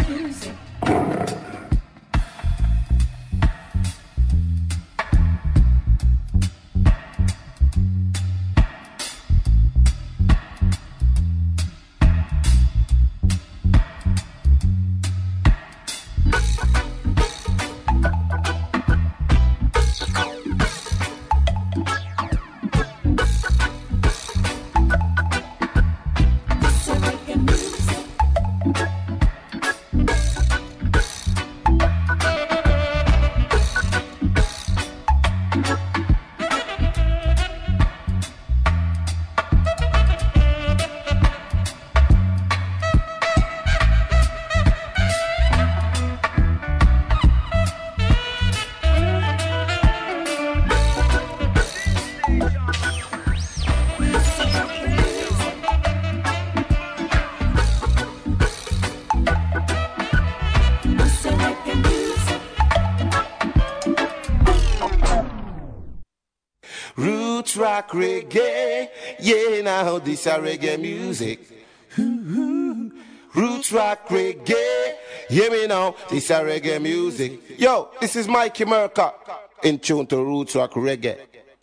music. Roots rock reggae, yeah, now this is reggae music. Roots rock reggae, hear me now, this is reggae music. Yo, this is Mikey Merca, in tune to Roots rock reggae.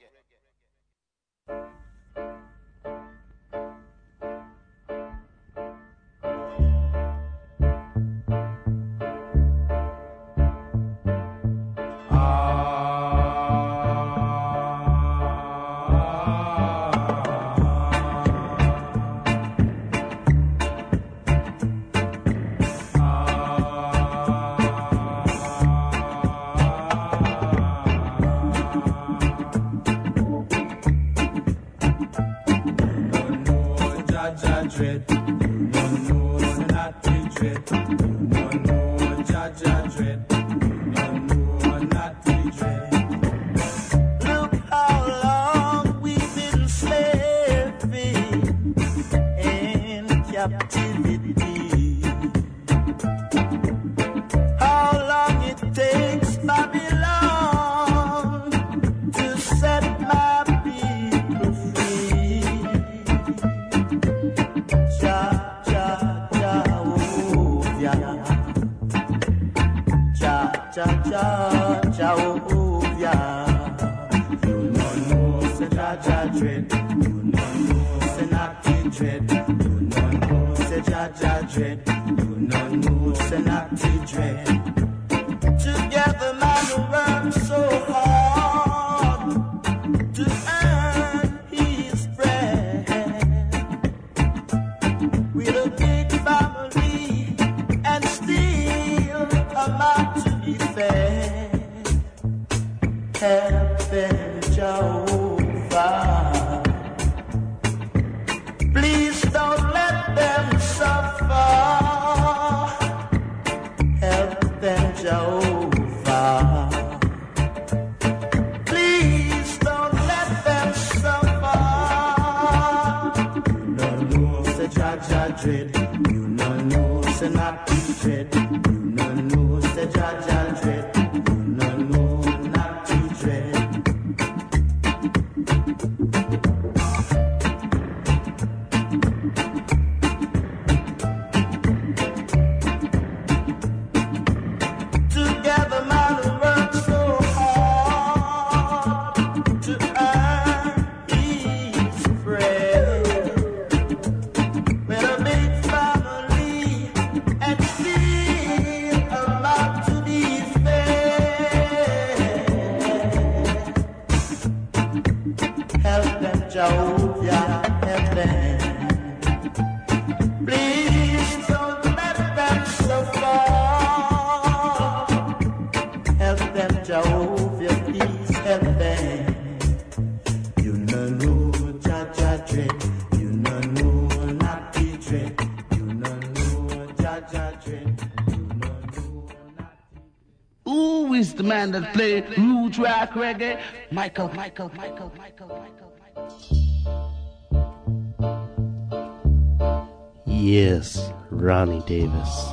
Who is the man that play roots rock reggae? Michael. Yes, Ronnie Davis.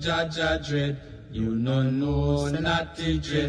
Jaja dread. You no know natty dread.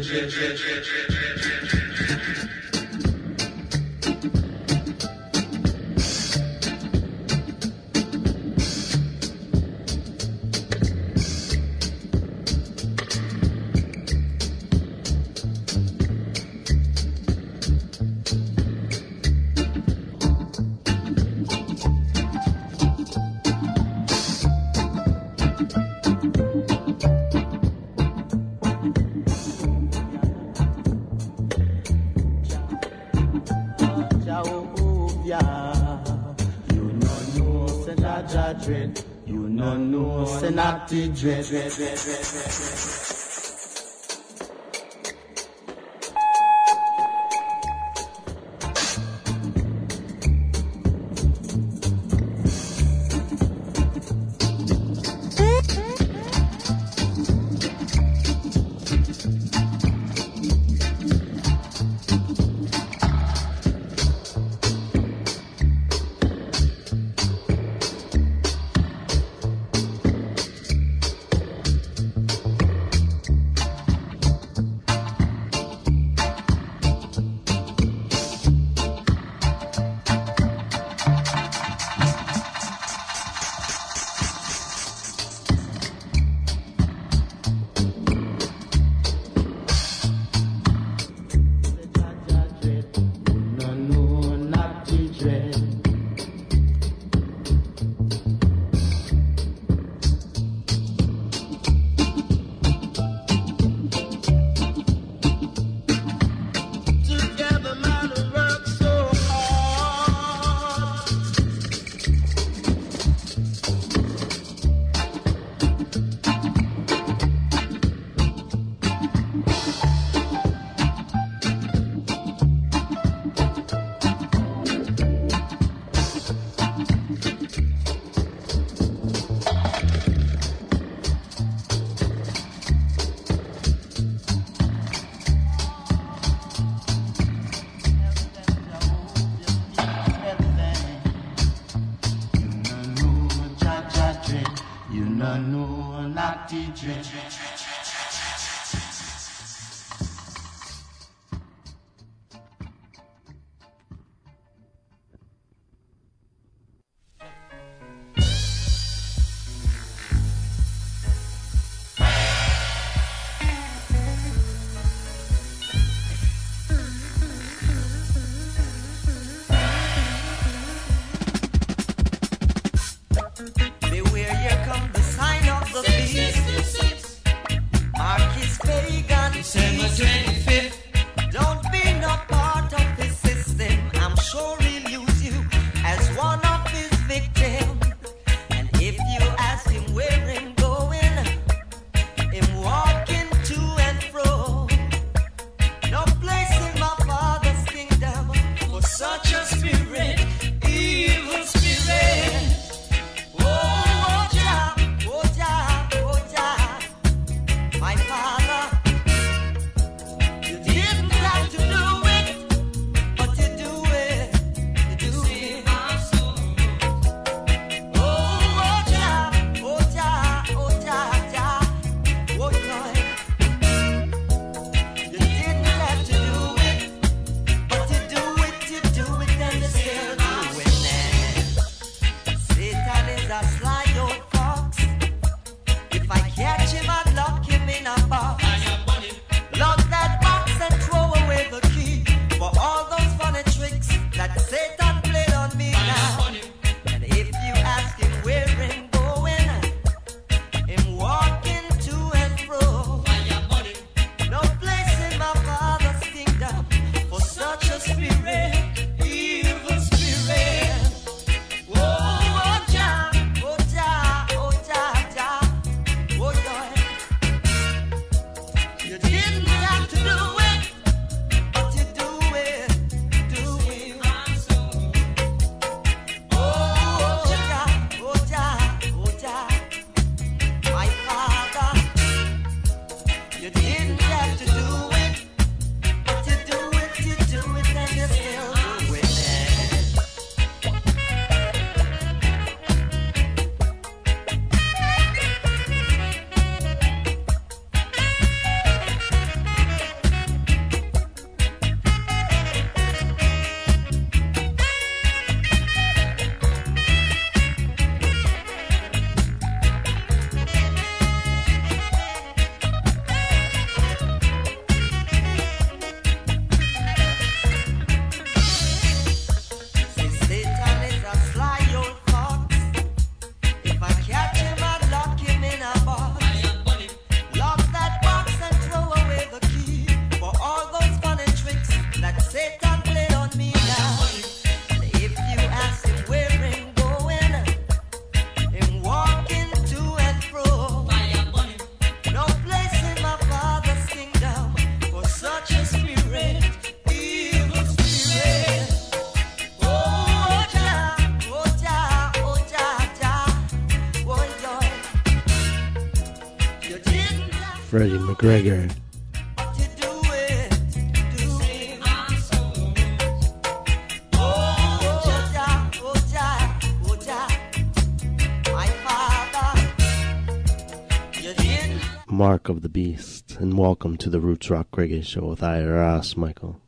You no know natty dread. Beware, here come the sign of the beast. Freddie McGregor. Mark of the Beast, and welcome to the Roots Rock Reggae Show with Ira Michael.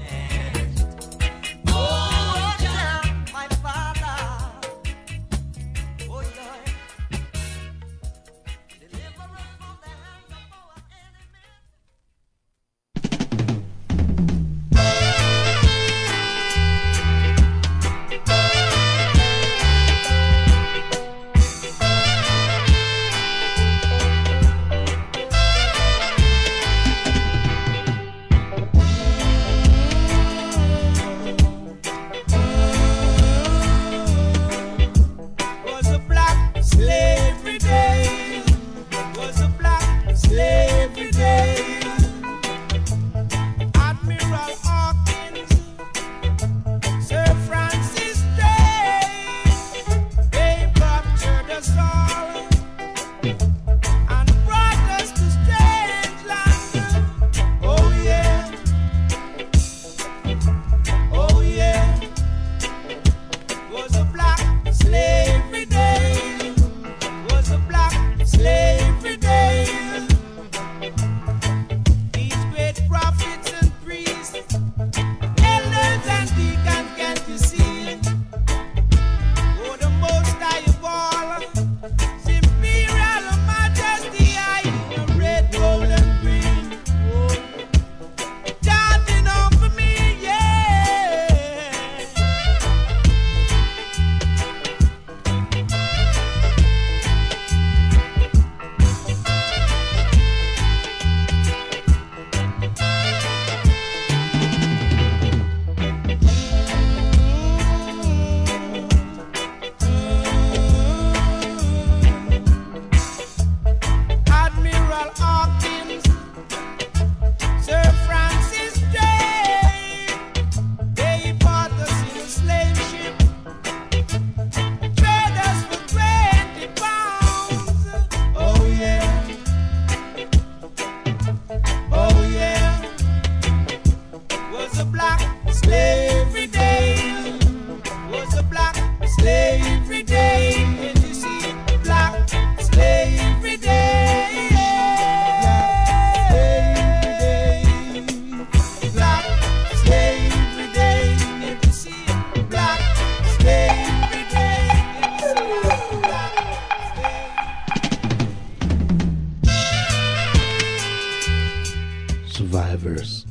Survivors.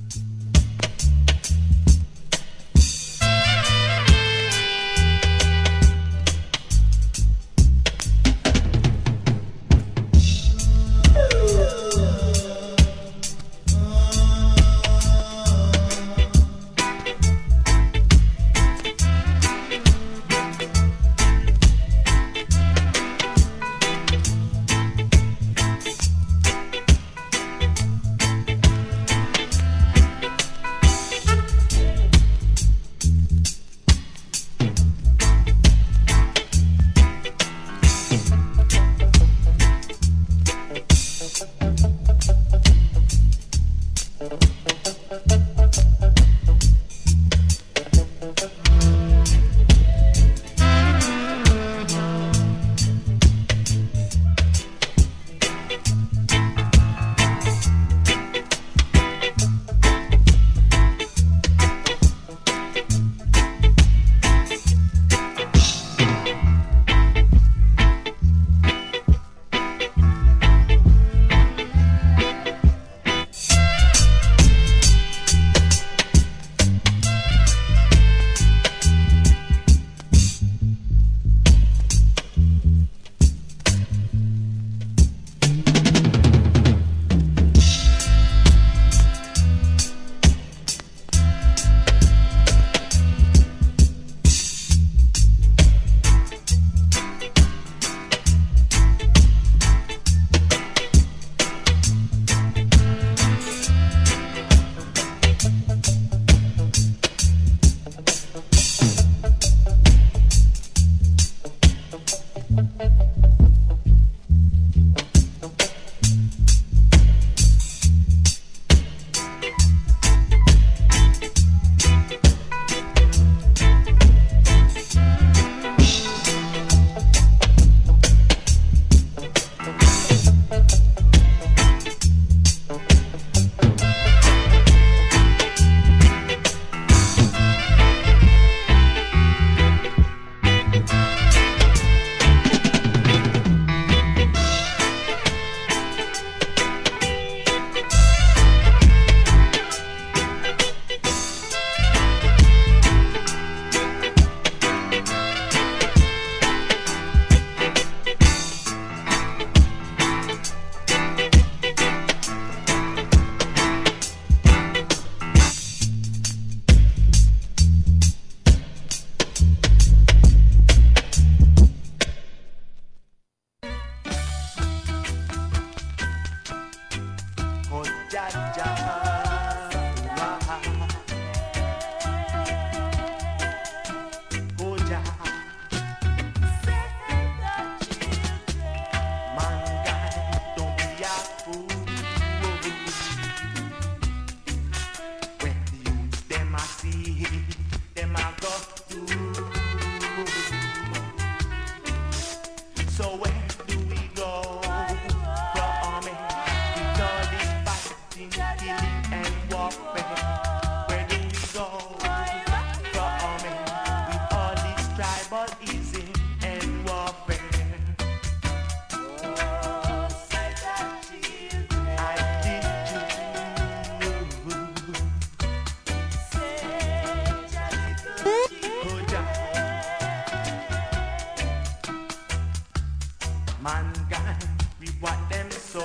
Mankind, we want them so.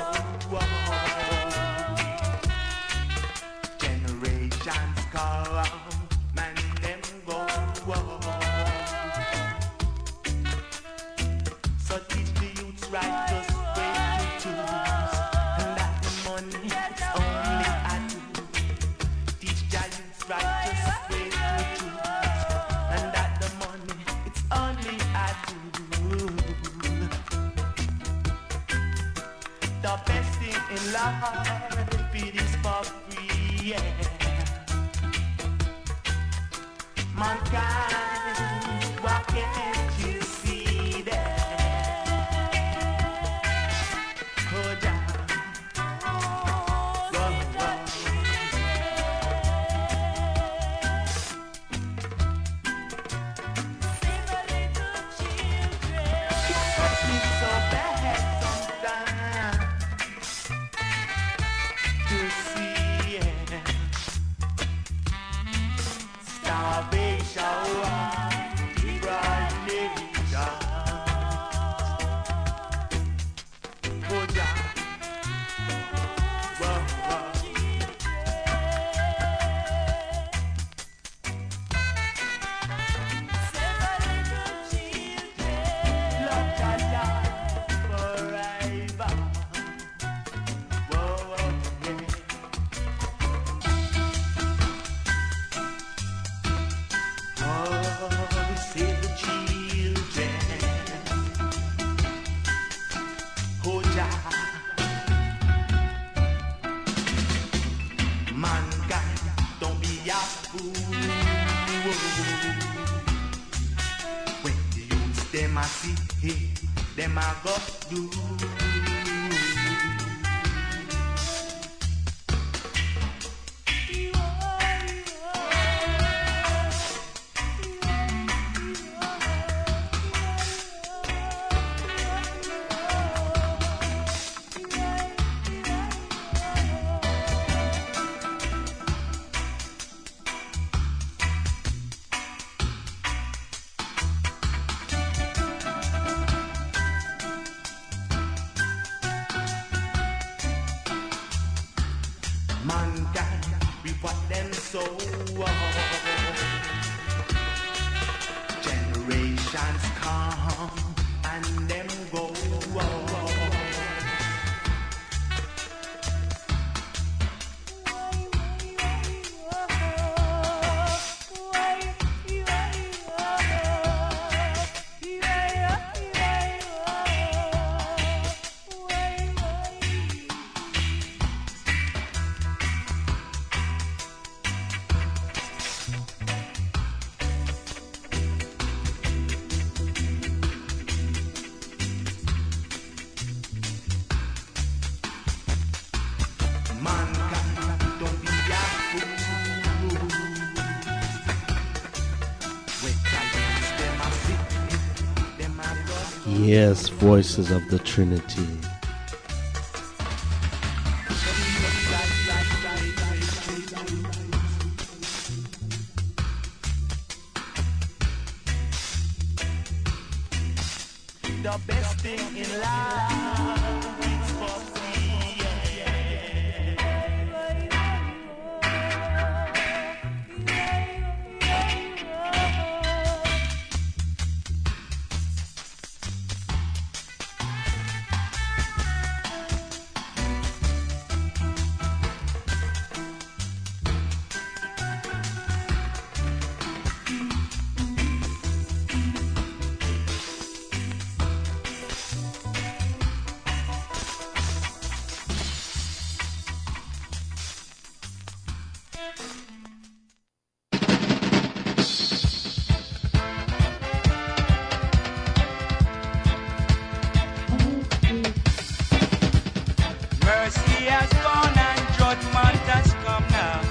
Generations come, man them go. So teach the youths righteous way to choose, and that the money it's only a tool. Teach the youths righteous way to choose, and that the money it's only a tool. The best thing in life it is for free, yeah. Mankind, why can't you see that? Oh, Jah. Whoa, whoa. It's so bad sometimes to see it. Starvation, degradation. Oh, Jah. Whoa, whoa. Love Jah Jah forever. Whoa, whoa, yeah. Oh, save the children. Oh, Jah. Mankind, don't be a fool. When the youths them a see, them a go do. Mankind, we want them so. Generations come and them go. Mankind, don't be a fool. When giants them a sit, them a go. Yes, voices of the Trinity. The best thing in life is for free, Mercy has gone and judgment has come now.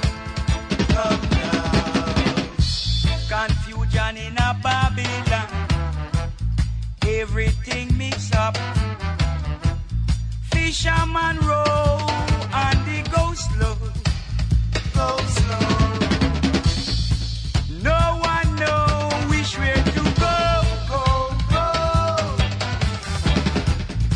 Confusion in a Babylon, everything mixed up. Fisherman row and they go slow, go slow. No one know which way to go, go, go.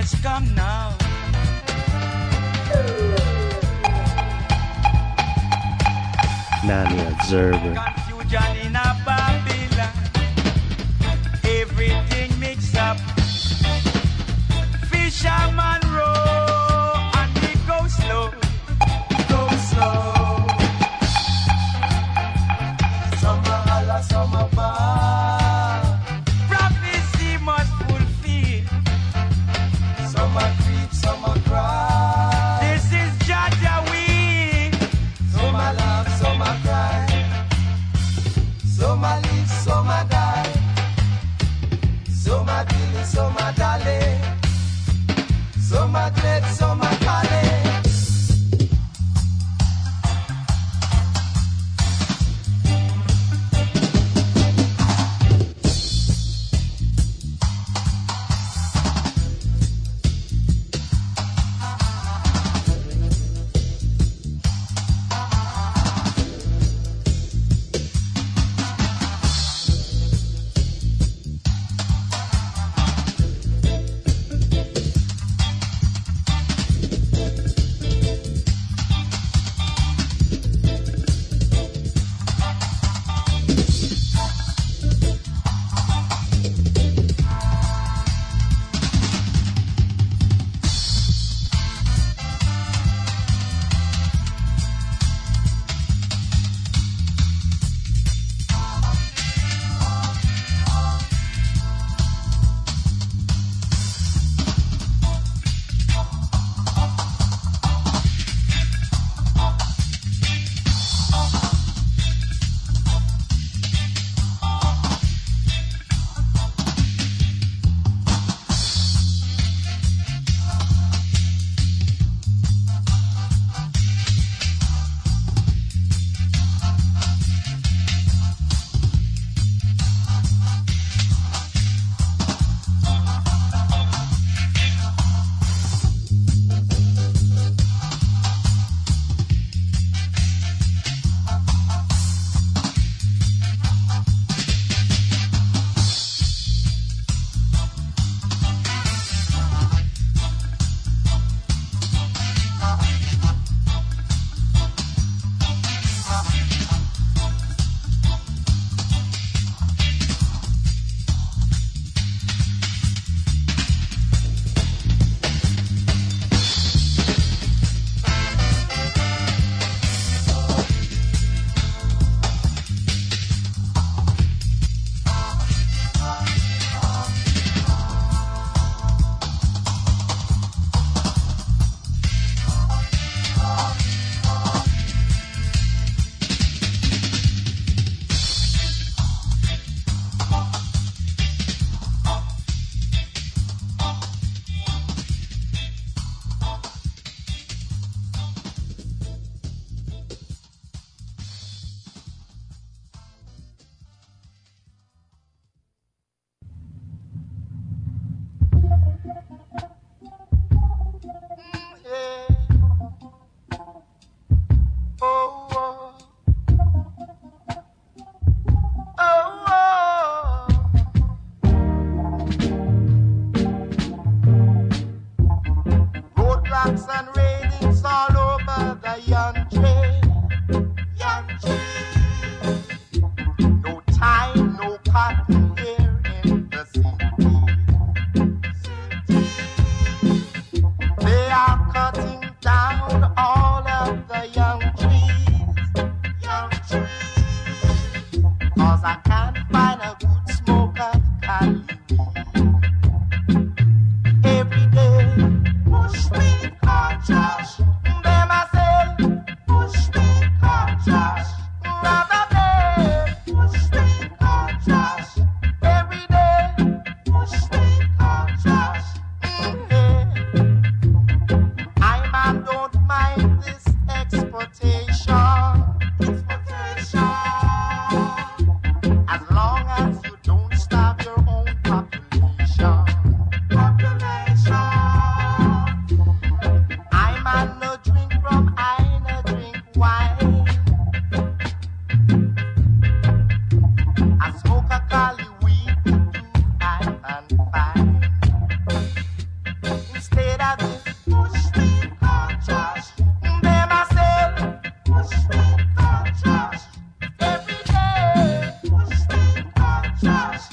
Yes, come now. Nanny Observer. Confusion in a Babylon. Everything mixed up. Fisherman row and we go slow. Go slow. Summer holla, summer bar. Prophecy must fulfill. Summer creep, summer cry. This is Jaja we. Summer laugh, summer cry. Summer live, summer die. Summer Billy, summer Dolly.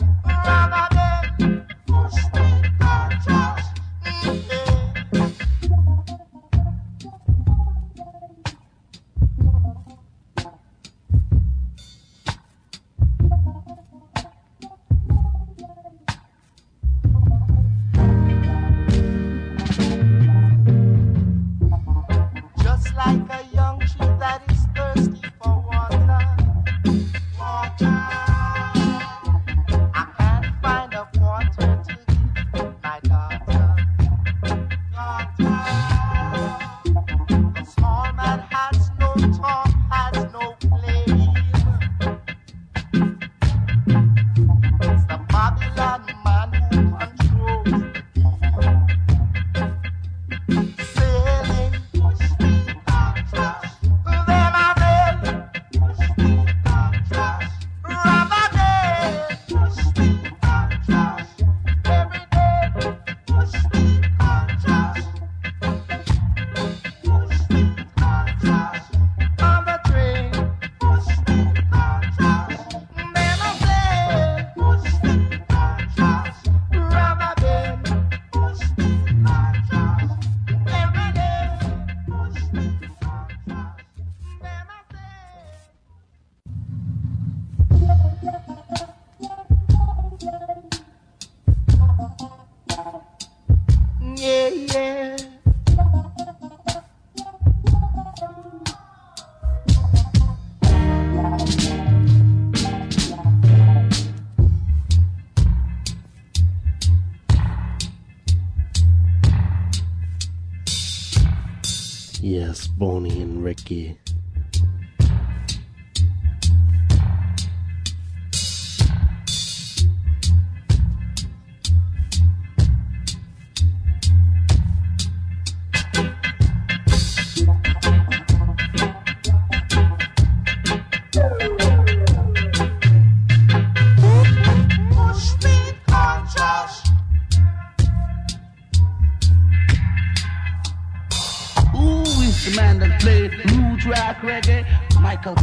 Just like a young tree that is thirsty for water, water. I can't find a water to give my daughter, daughter. The small man has no talk, has no flame. It's the Babylon man who controls the sailing. Yeah, yeah. Yes, Boney and Ricky. Who is the man that play root rock reggae? Michael.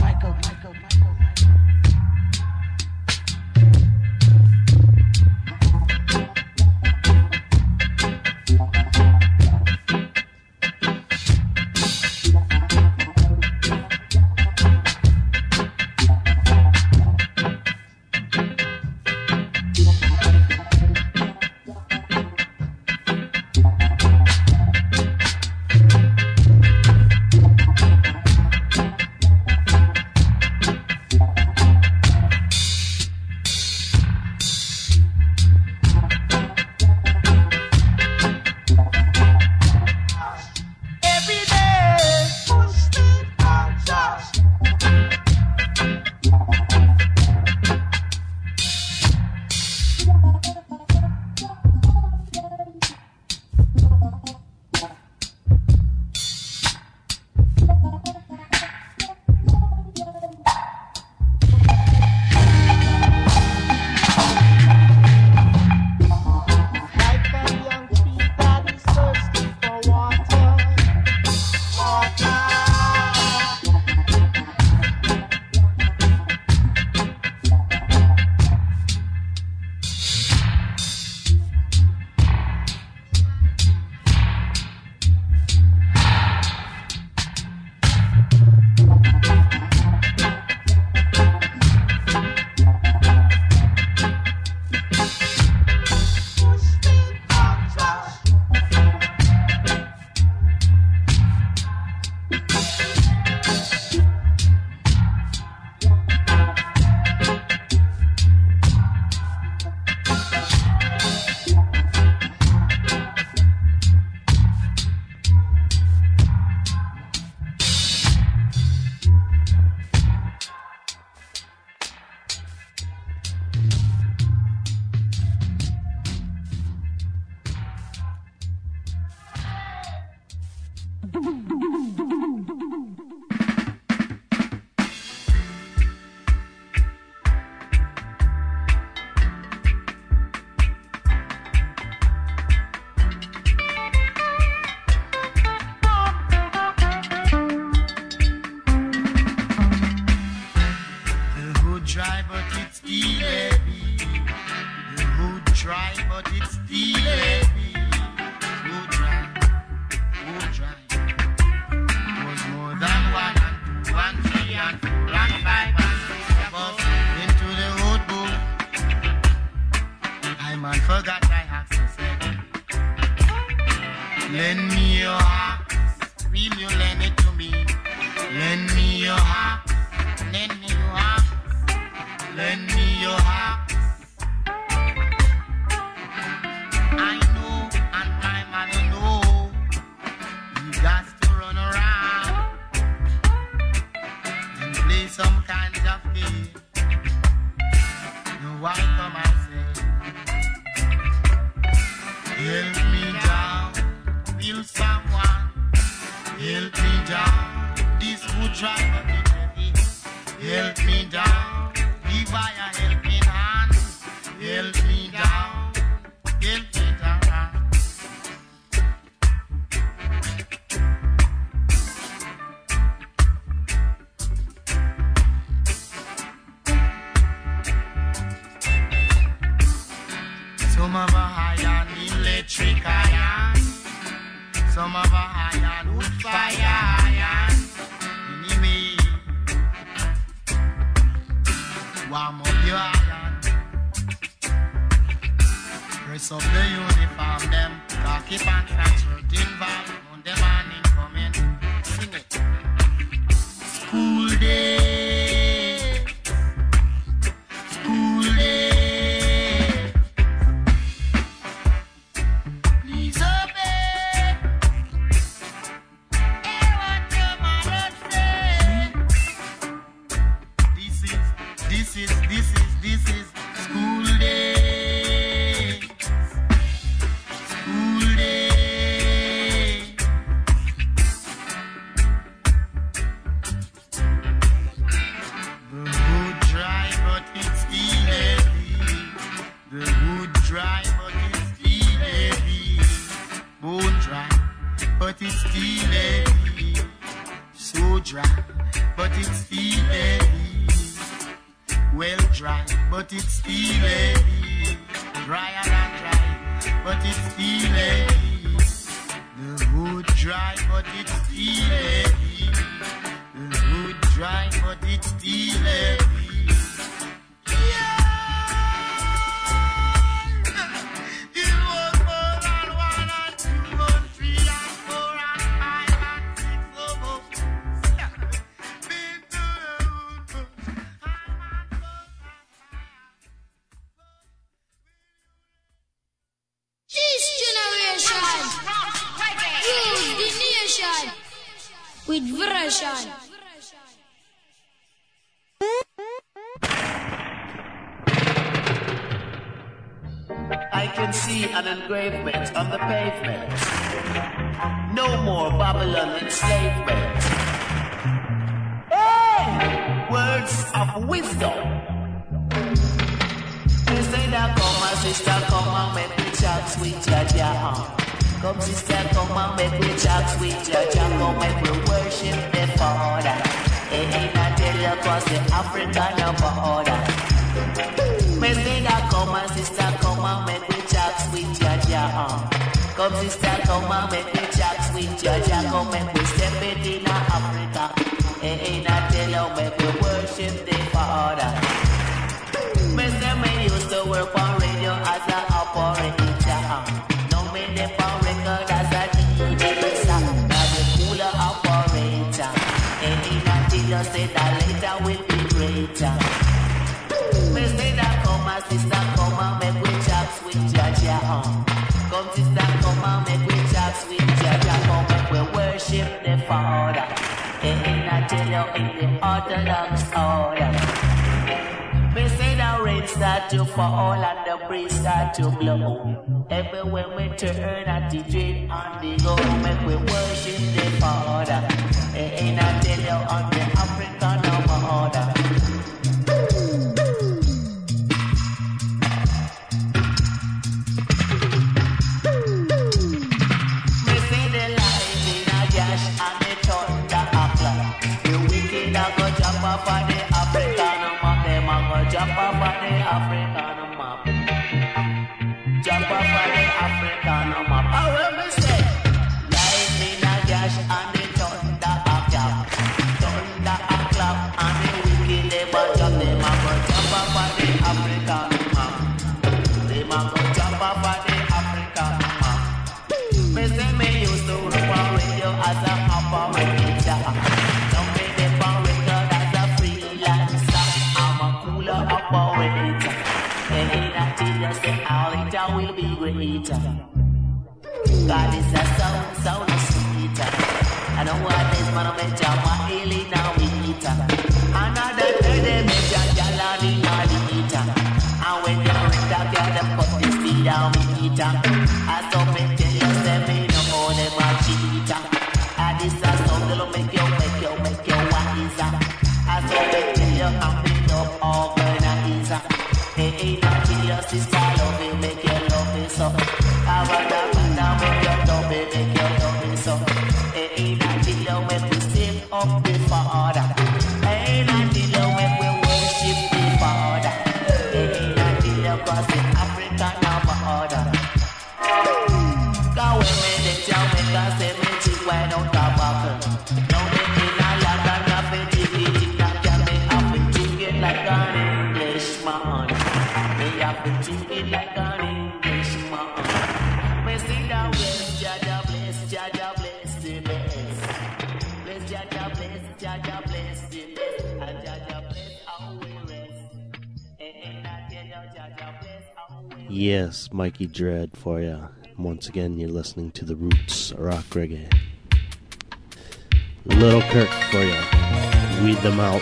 dry, but it's still heavy. Too dry, too dry. It was more than 1 and 2 and 3 and 4 and 5 and 6 above into the old book. I man forgot I have to say. Lend me your heart, will you lend it to me? Lend me your heart, lend me your heart, lend me your heart. I know and my man know you got to run around and play some kinds of game. No, why come I say, help me down, will someone help me down? This would drive a bit heavy. Help me down, give I a helping hand. Help me down, help me down. Some of a iron, electric iron. Some of a iron, wood fire iron. Anyway, warm up your iron. Press up the uniform, them khaki pants and shirt involved. Monday morning coming, sing it. School day, school day. Please obey. Hear what your mother say. This is school day. School day. The wood dry, but it's still heavy. The wood dry, but it's still heavy. Bone dry, but it's still heavy. So dry, but it's still heavy. Well dry, but it's still heavy. Drier than dry, but it's still heavy. The wood dry, but it's still heavy. The wood dry, but it's still heavy. Yeah! It was more than 1 and 2 and 3 and 4 and 5 and 6 above. Been to the wood book. This generation use the nation with version. I can see an engravement on the pavement. No more Babylon enslavement. Hey! Words of wisdom. You say that come on, sister, come on, make me chat sweet Jaja. Come sister, come on, make me chat sweet Jaja. Come make me worship the Father. Ain't I tell you, cause the African of order. Me say that come on, sister, come on, make me chat sweet Jaja. Come sister, come on, make me chat sweet Jaja. Come make me step it in Africa. Ain't I tell you, make me worship the Father. Me say me used to work on radio as an operator. Now me dey on record as a DJ. Now the cooler operator. Ain't until you say that later will be greater. Me say that come on, sister, come on, make we chat sweet Jaja. Come sister, come on, make we chat sweet Jaja. Come make we worship the Father. Ain't until you in the Orthodox order. Me say the rain start to fall and the breeze start to blow. Everywhere we turn at the dream on the go, make we worship the Father. Ain't I tell you on the African order. Me say the light in a gash and the thunder a clap. The wicked a go jump off of the African map. Them a go jump off of the African map. ain't until you say all it all will be greater. God is a sound sweeter. I don't want this man to make your healing now eater. Another day they make your jalani now eater. And when you break that girl, them cut the speed down eater. I saw me tell you, say me no more them a cheater. And this a sound that'll make you wiser. I saw me tell you, I'm big up organizer. Hey, ain't nothing your sister love you, make you love me so. I wanna make you love me, make you love me so. Hey, ain't nothing you when we sing up the Father. Ain't nothing you when we worship the Father. Ain't nothing you cause in Africa now my order. Go with me, they tell me, cause they make it why don't come back. No, they ain't a lot of nothing, it not can be up and take it like an Englishman. They have to take it like an Englishman. We see the West, Jaja bless the best. Bless Jaja bless the best. And Jaja bless how we rest. And I tell you, Jaja bless how we rest. Yes, Mikey Dread for ya. Once again, you're listening to the Roots Rock Reggae. Little Kirk for ya. Weed them out.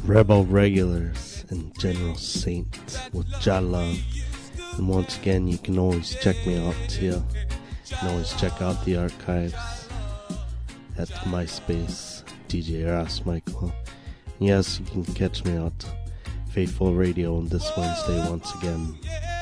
Rebel Regulars and General Saint with Jala. And once again, you can always check me out here. You can always check out the archives at MySpace, DJ Ras Michael. And yes, you can catch me out Faithful Radio on this Wednesday once again.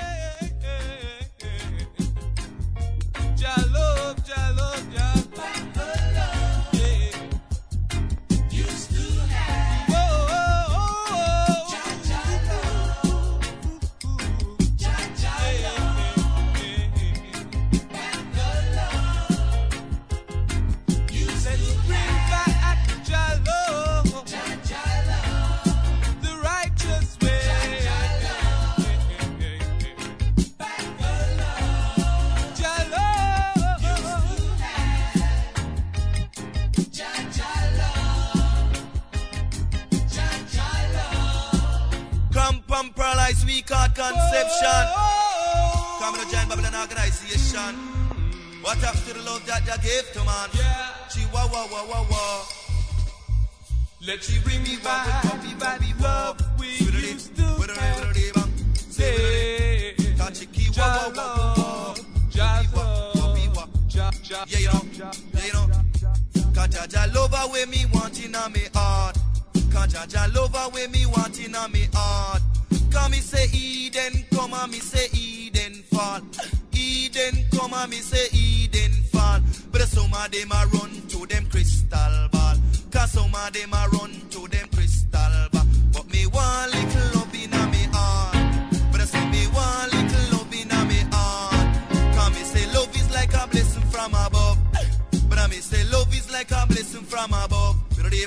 Conception. Come to join Babylon organization. What up to the love that you gave to man? Chihuahua. Let she bring me back that love we used to have. Yeah, you know. Kajaja lover where me want in a me heart. Kajaja lover where me want in a me heart. Come me say Eden, come and me say Eden fall. Eden, come and me say Eden fall. But some of them a run to them crystal ball. Cause some of them a run to them crystal ball. But me want little love in a me heart. But I say me want little love in a me heart. Cause me say love is like a blessing from above. But I me say love is like a blessing from above.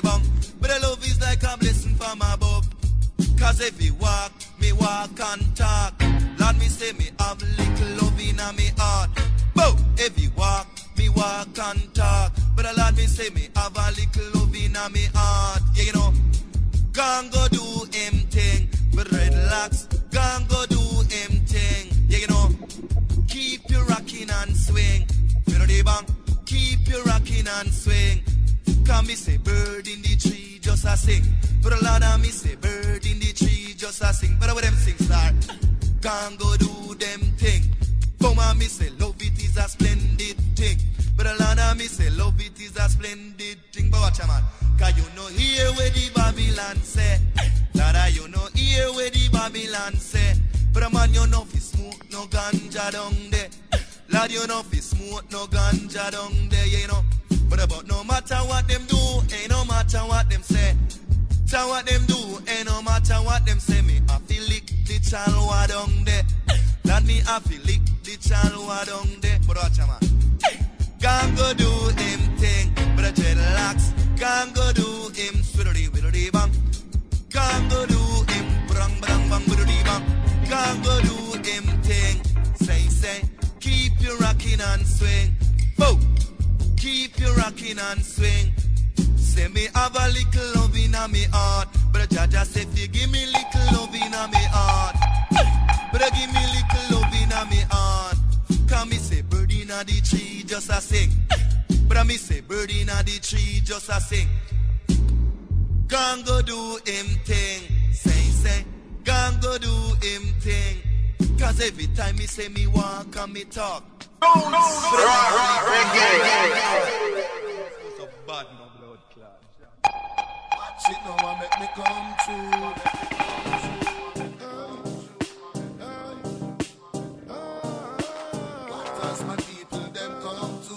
But the love is like a blessing from above. Cause if you walk, me walk and talk. Lord, me say me have little love in a me heart. But if you walk, me walk and talk. But the Lord, me say me have a little love in a me heart. Yeah, you know. Gone go do him thing. But relax, gone go do him thing. Yeah, you know. Keep you rocking and swing. You know the bang. Keep you rocking and swing. Can me say bird in the tree just a sing. But a lot of me say bird in the tree just a sing. But what them sing star? Can't go do them thing. Come on me say love it is a splendid thing. But a lot of me say love it is a splendid thing. But watch a man. Cause you know hear where the Babylon say. Lada you know hear where the Babylon say. But a man you know fi smoke no ganja down there. Lad you know fi smoke no ganja down there. Yeah, you know. But about no matter what them do, ain't no matter what them say. Matter what them do, ain't no matter what them say. Me I feel lick the chalwa down there. That me I feel lick the chalwa down there. But watch a man. Can't go do him thing, but a dreadlocks. Can't go do him swiddly widdly bang. Can't go do him brang brang bang widdly bang. Can't go do him thing. Say, keep you rocking and swing. Boom. Keep you rocking and swing. Say me have a little love in a me heart. But a Jaja say if you give me little love in a me heart. But a give me little love in a me heart. Can me say bird in a the tree just a sing. But a me say bird in a the tree just a sing. Can't go do him thing. Say, can't go do him thing. Cause every time me say me walk and me talk. No. It's a bad no blood clot. Watch it now and make me come true. What does my people them come to?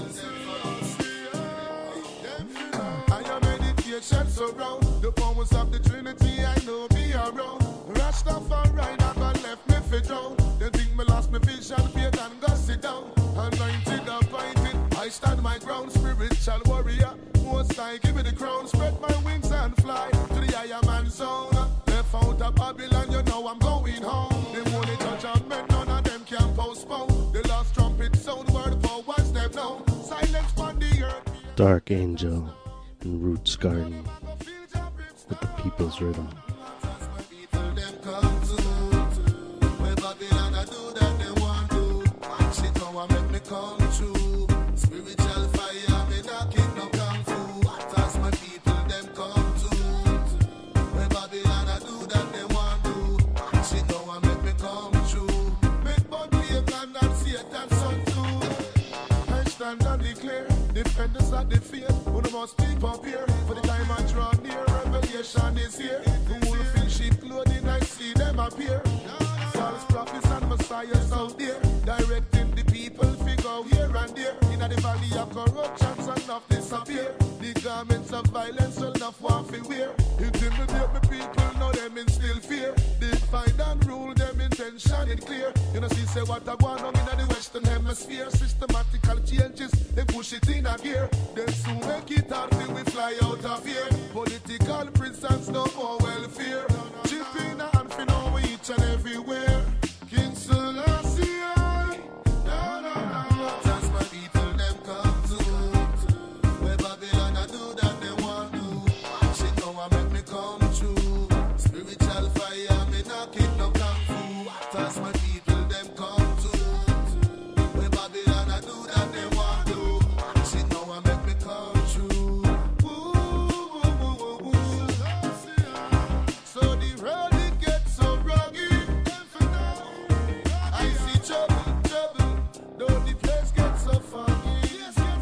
I am meditation surround the powers of the Trinity. I know be around. Rastafari never left me for drown. They think me lost my vision, faith and go sit down. Anointed, appointed, I stand my ground. Spiritual warrior, most I give me the crown. Spread my wings and fly to the higher man zone. Left out of Babylon, you know I'm going home. They won't touch on men, none of them can postpone. The last trumpet sound, word for one step now. Silence on the earth. Dark Angel and Roots Garden with the People's Rhythm. Come true, spiritual fire, me knocking no kung fu. What as my people them come to? Where fear. Who must keep up here for the time I draw near. Revelation is here. Who will feel sheep clothing? I see them appear. False prophets and messiahs out there, directing the people figure here and there. In the valley of corruption, and enough disappear. The garments of violence will not want to wear. Intimidate the people, now them in still fear. They find and rule them intention it clear. You know, see, say what I want on in the Western Hemisphere. Systematical changes, they push it in a gear. Then soon make it hard till we fly out of here. Political prisons, no more welfare. Chipping and fin over each and everywhere. King Selassie, that's my people, them come to. Where Babylon I do that they want to. Shit now I make me come true. Spiritual fire, me not kick no kung fu. That's my people, them come to. Where Babylon I do that they want to. Shit now I make me come true. So the road it gets so rugged. I see trouble, trouble. Though the place gets so foggy.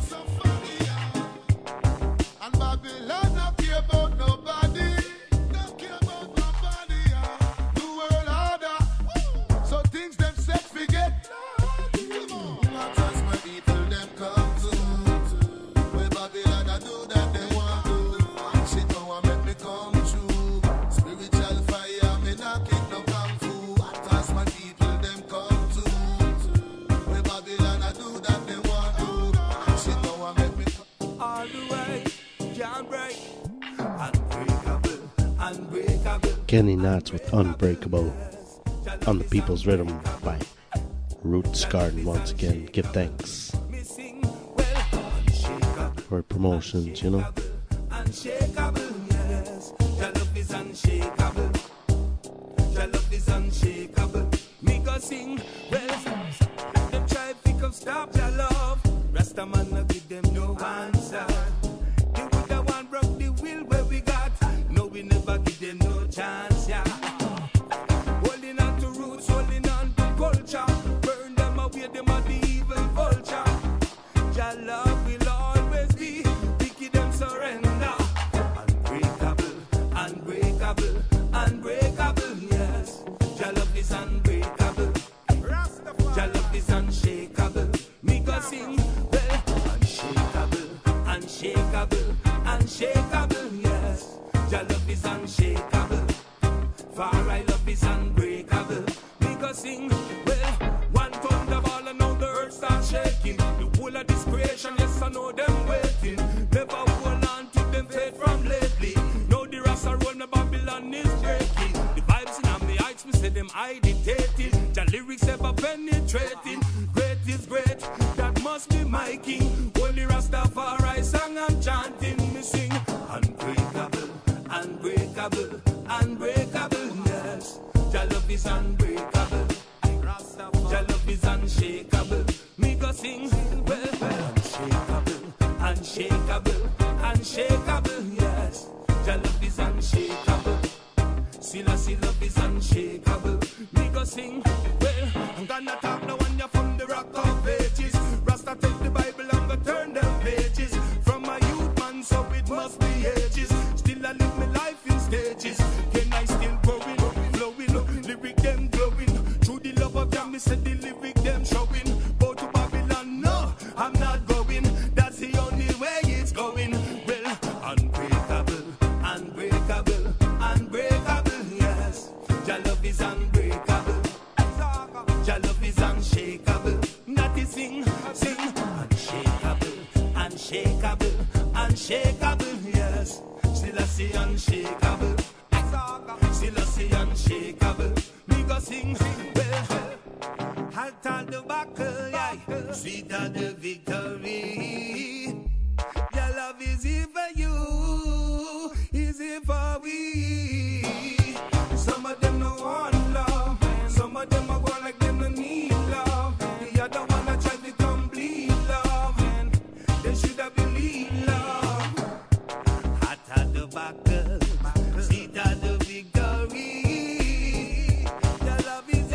And Babylon don't care about nobody. Don't care about nobody. The world harder. So things them set forget. That's my people them come to. Where Babylon I do that they want to. Shit now I make me come true. Spiritual fire me not kick no kung fu. That's my people them come to. Where Babylon I do that they want to. Shit now I make me come. All the way, can't break. Unbreakable, unbreakable. Kenny Knotts with Unbreakable on the People's Rhythm by Roots Garden. Once again, give thanks for promotions, you know. Unshakable, yes. Your love is unshakable. Your love is unshakable. Me go sing, well, them try to pick up, stop your love. Rasta man no give them no answer. They would have one broke the will where we got. No, we never give them no chance, yeah. Holding on to roots, holding on to culture. Burn them away, them are the evil vulture. Your love will always be wicked and surrender. Unbreakable, unbreakable, unbreakable, yes. Your love is unbreakable. Your love is unshakable. Me go sing, well, unshakable, unshakable, unshakable, yes. Your love is unshakable. For I love is unbreakable. Me go sing, well, one thunderball and now the earth starts shaking. The whole of this creation, yes, I know them waiting. Never hold on to them faith from lately. Now the Rasta roll, the Babylon is breaking. The vibes in the heights, we say them I dictated. The lyrics ever penetrating. Great is great, that must be my king. Only Rastafari song I'm chanting. Me sing, unbreakable, unbreakable, unbreakable, yes. Your love is unbreakable. Your love is unshakable. Me go sing, well, well, unshakable, unshakable, unshakable, yes. Your love is unshakable. Selassie love is unshakable. Me go sing, well, I'm gonna talk now when you're from the rock of ages. Rasta take the Bible and go turn them pages. From my youth man, so it must be ages. Still I live my life in stages. Can I still growing, flowing, lyric them glowing. Through the love of Jah, me said the lyric them showing. Go to Babylon, no, I'm not going. That's the only way it's going. Well, unbreakable, unbreakable, unbreakable, yes. Your love is unbreakable. Your love is unshakable. Not to sing, sing. Unshakable, unshakable, unshakable, yes. Still I see unshakable. Still I see unshakable. Me go sing, well, halt on the buckle, yeah. Sweet are the victory. Your love is here for you, is here for we. Some of them no want love, some of them are going like them no need love. The other one I try to complete love, they should have believed love. Hot at the buckle, sweet at the victory. Your love is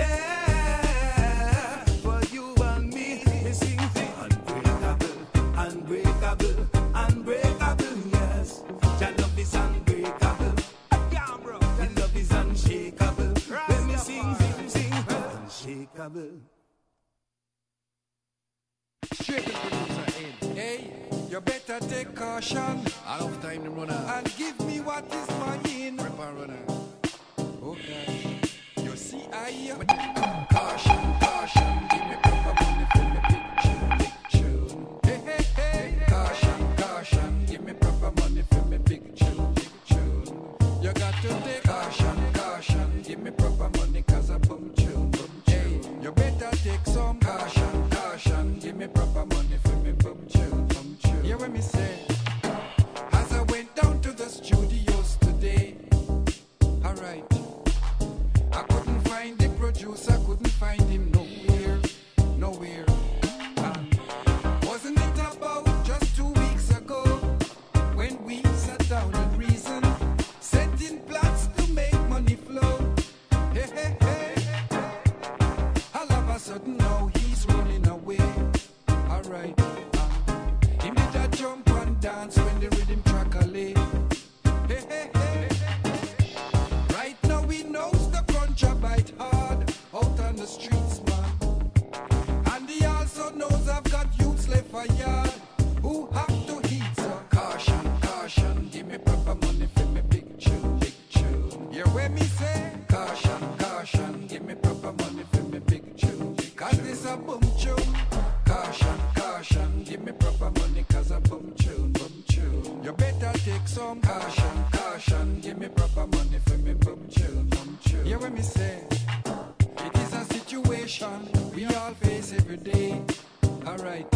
better take caution. Enough time to run out. And give me what is mine. Rip and run out. Oh gosh. You see I caution, caution. Give me proper money for me big tune, big tune. Hey, hey, hey. Caution, caution. Give me proper money for me big tune, big tune. You got to take caution, caution. Give me proper money cause I bum tune, bum tune. Hey, you better take some caution, caution. Give me proper money for me bum tune, bum tune. Hear what me say? As I went down to the studios today, alright, I couldn't find the producer, couldn't find him nowhere, nowhere. And wasn't it about just 2 weeks ago when we sat down and reasoned, setting plans to make money flow? Hey, hey, hey. All of a sudden now he's running away. Alright, him did a jump and dance when the rhythm track a lay. Hey, hey, hey. Right now he knows the cruncher bite hard out on the streets, man. And he also knows I've got youths left for yard who have to eat. So caution, caution. Give me proper money for me big tune, big tune. You hear me say? Caution, caution. Give me proper money for me big tune, big cause this a boom tune. Caution, caution. Give me proper money cause I bum tune, bum tune. You better take some caution, caution. Give me proper money for me bum tune, bum tune. Hear what me say? It is a situation we all face every day. Alright.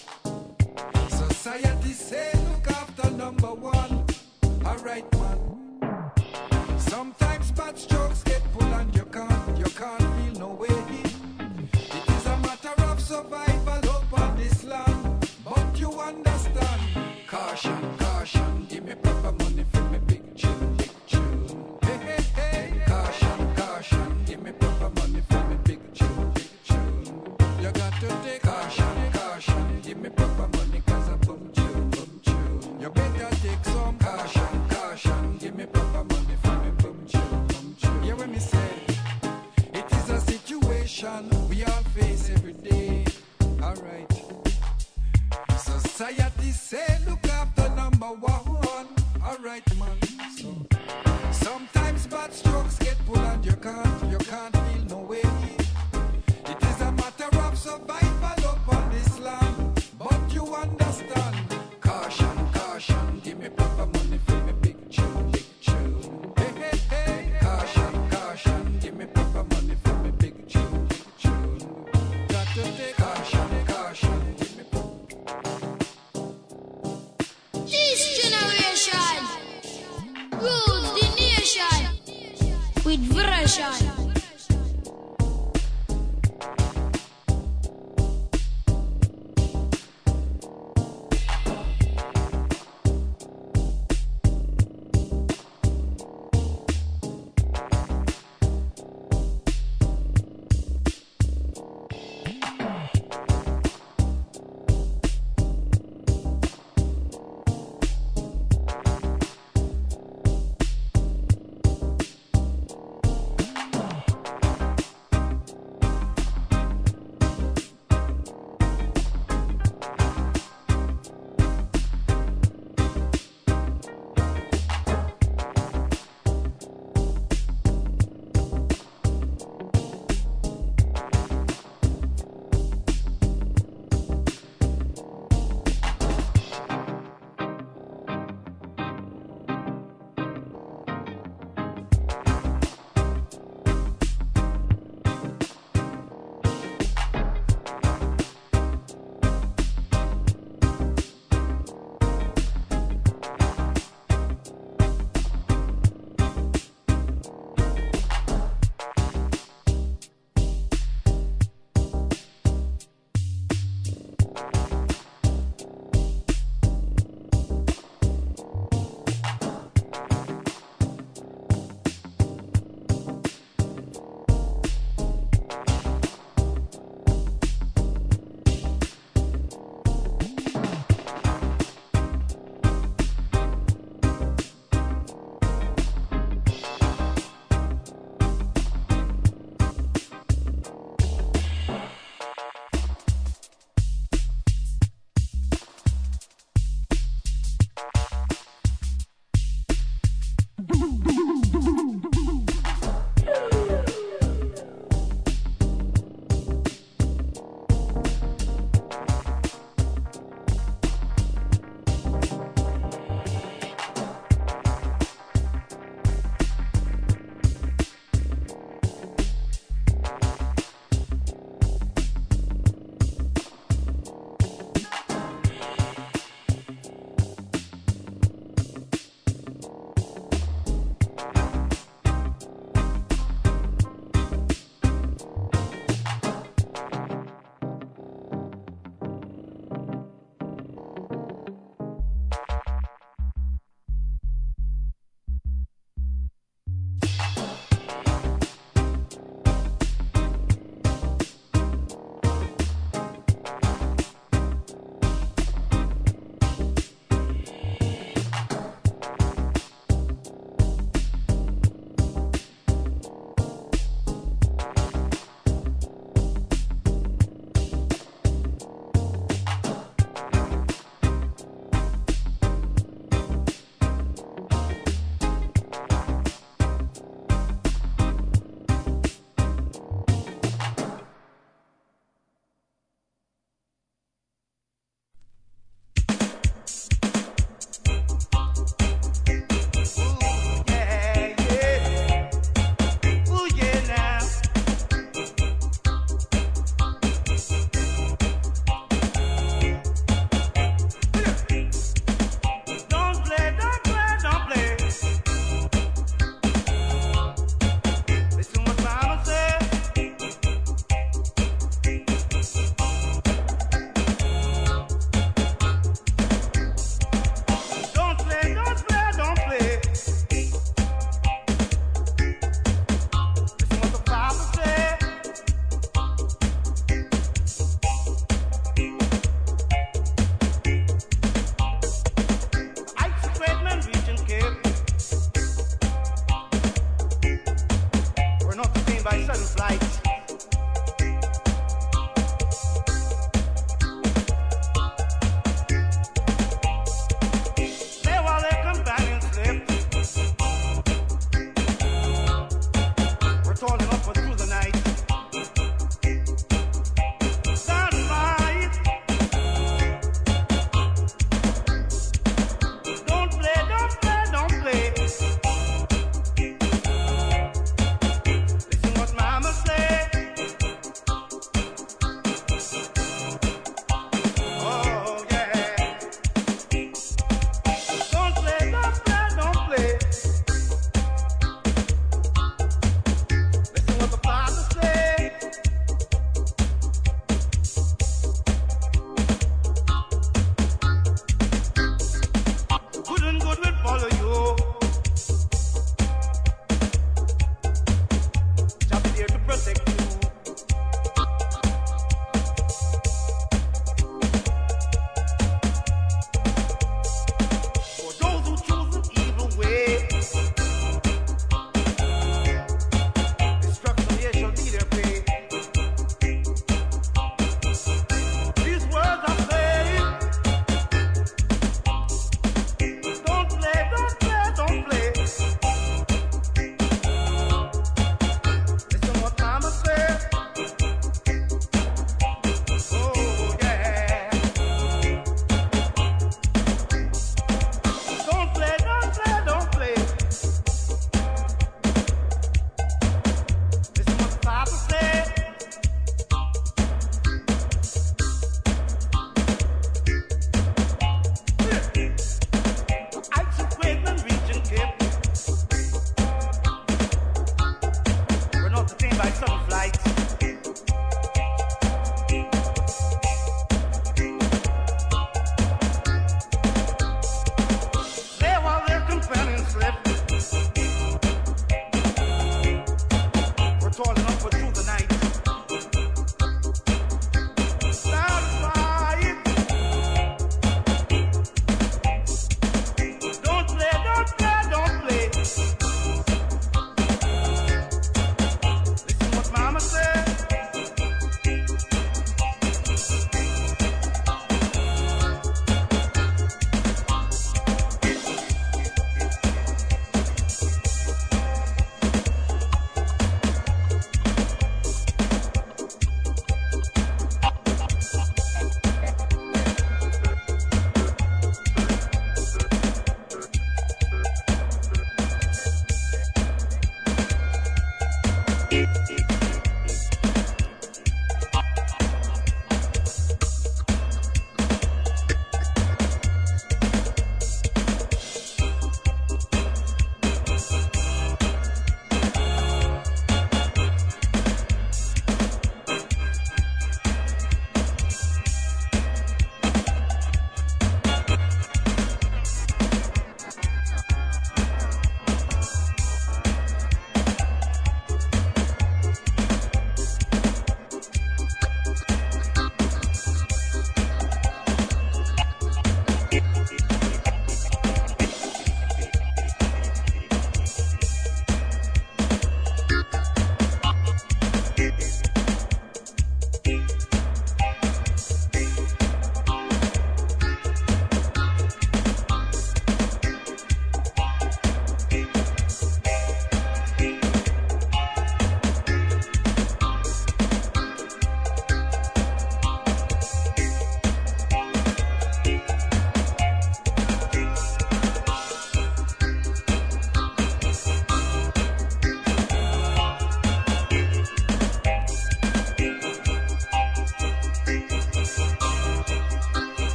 Society say look after number one. Alright, man. Sometimes bad strokes get pulled and you can't feel no way. It is a matter of survival up on this land, but you understand. Caution, caution. Give me proper money for me big tune, big tune. Hey, hey, hey. Caution, caution. Give me proper money for me big tune, big tune. You got to take caution, caution. Give me proper money cause I bum tune, bum tune. You better take some caution, caution. Give me proper money for me bum tune, bum tune. Hear what me say? It is a situation we all face every day. Alright. Society say look after number one. Alright, man. So sometimes bad strokes get pulled and you can't feel no way. It is a matter of survival up on this land, but you understand. Caution, caution. Give me proper money for me big tune, big tune. Hey, hey, hey. Caution, caution. Give me proper money for me big tune, big tune. Got to take caution, caution. Give me This generation rules the nation with version.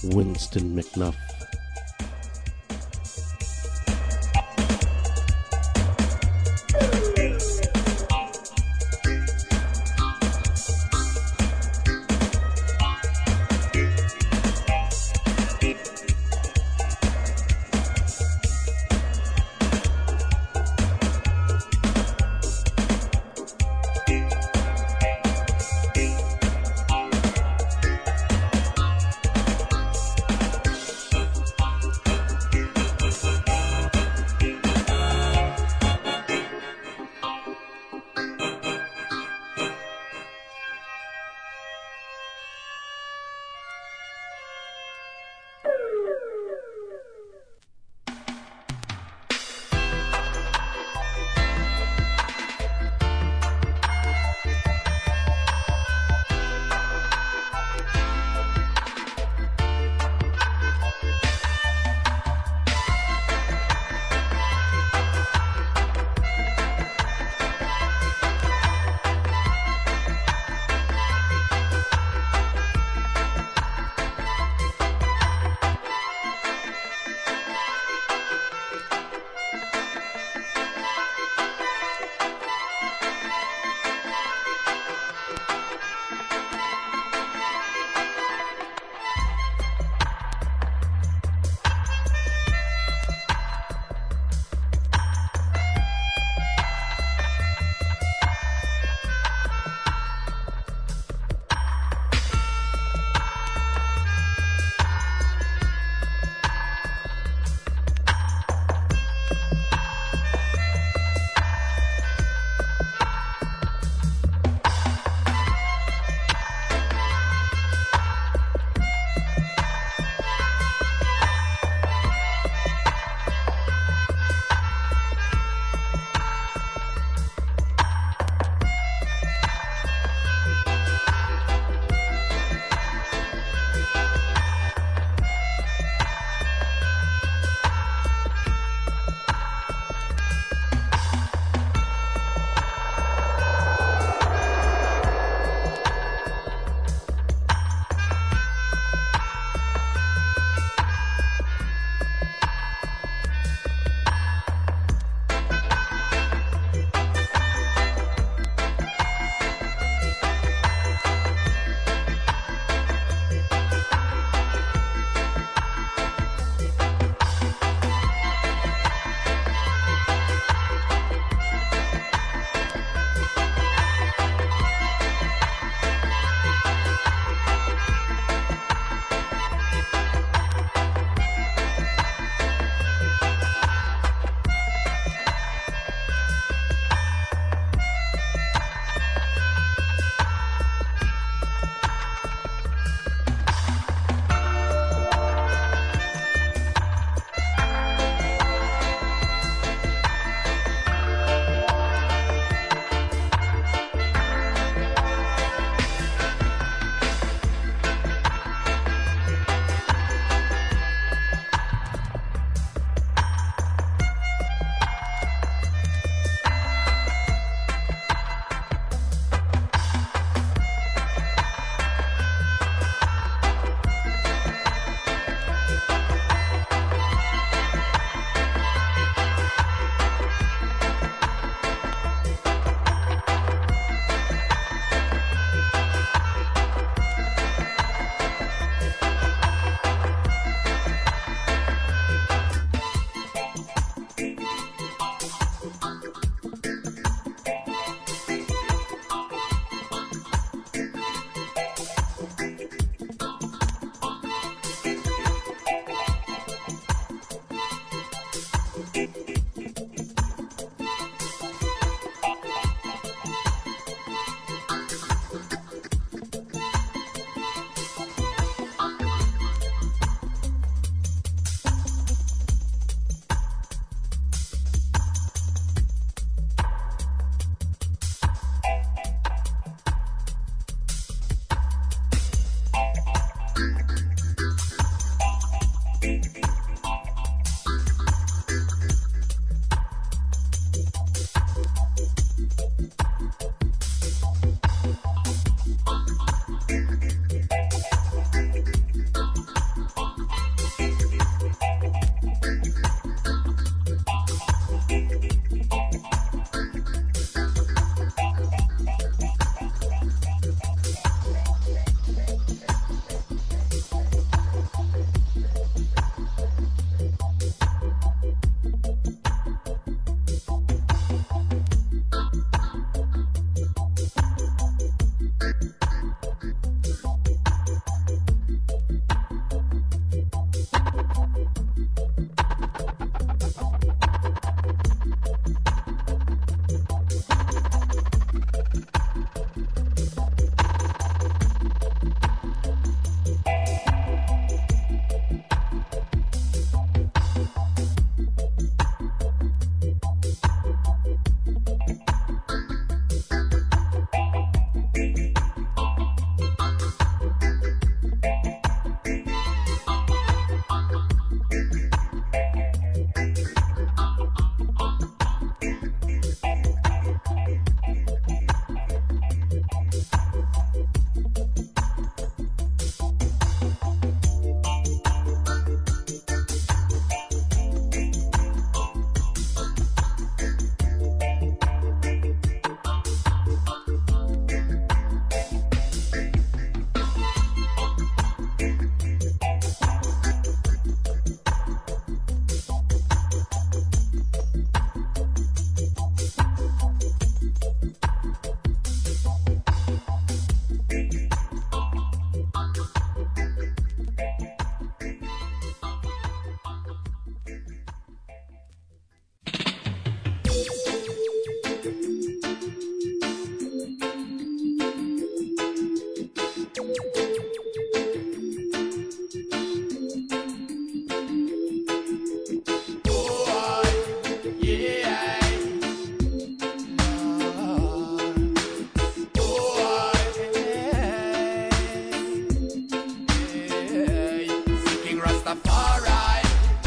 Winston McNuff. Rastafari,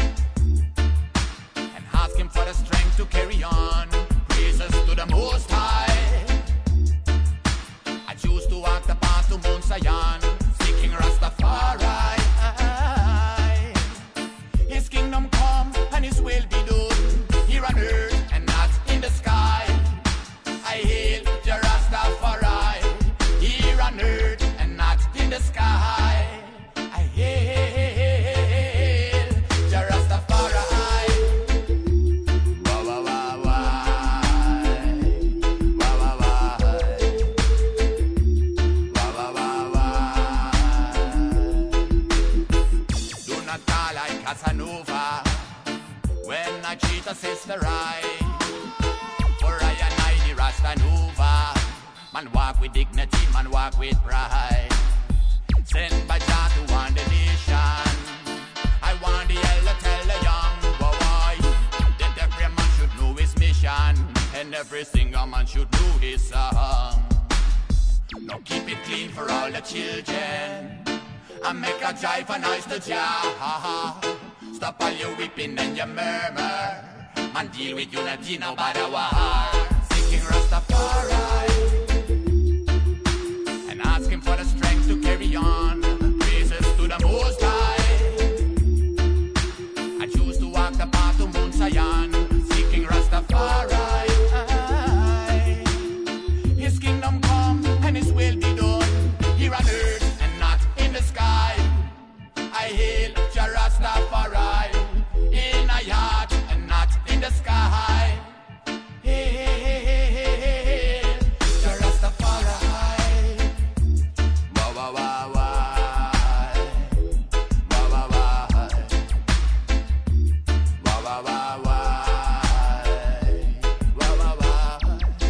and ask him for the strength to carry on. Praises to the Most High. I choose to walk the path to Mount Zion, seeking Rastafari. His kingdom come and His will be done here on earth and not in the sky. I hail Jah Rastafari here on earth and not in the sky. I hail Jah Rastafari. Wah wah wah wah, wah wah wah, wah wah wah wah. Do not call like Casanova when I cheat a sister right. For I and I the Rasta Nova. Man walk with dignity, man walk with pride. Sent by Jah to warn the nation. I want the elder tell the young boy that every man should know his mission, and every singer man should know his song. Now keep it clean for all the children, and make a jive and nice to Jah. Stop all your weeping and your murmur, and deal with unity, no matter war. Seeking Rastafari, and ask him for the strength to carry on. Praises to the Most High. I choose to walk the path to Mount Zion, seeking Rastafari. His kingdom come and His will be done here on earth and not in the sky. I hail Jah Rastafari in a heart and not in the sky. Hail Jah Rastafari. Wah wah wah wah, wah wah wah, wah wah wah wah, wah wah wah.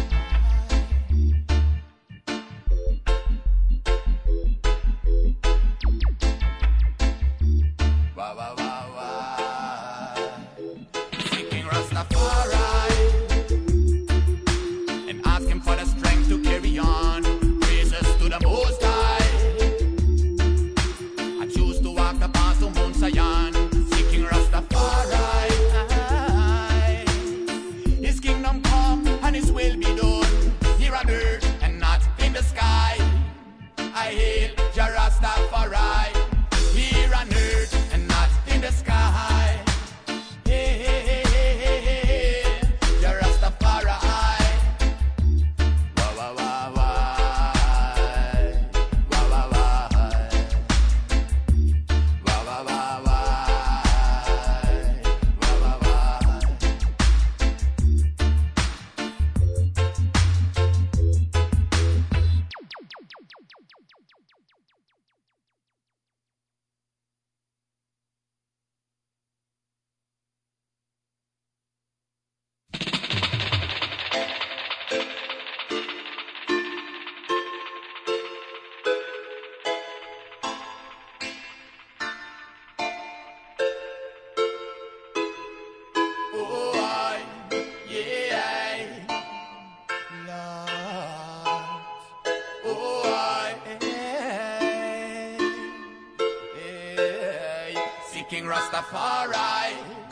Wah wah wah wah. Seeking Rastafari, and ask him for the strength to carry on. Praises to the Most High. I choose to walk the path to Mount Zion, seeking Rastafari. His kingdom come and His will be done here on earth and not in the sky. I hail Jah Rastafari here on earth and not in the sky. Hail Jah Rastafari. Wah wah wah wah, wah wah wah, wah wah wah wah, wah wah wah. Oh, I, yeah, Lord. Oh, I, seeking Rastafari,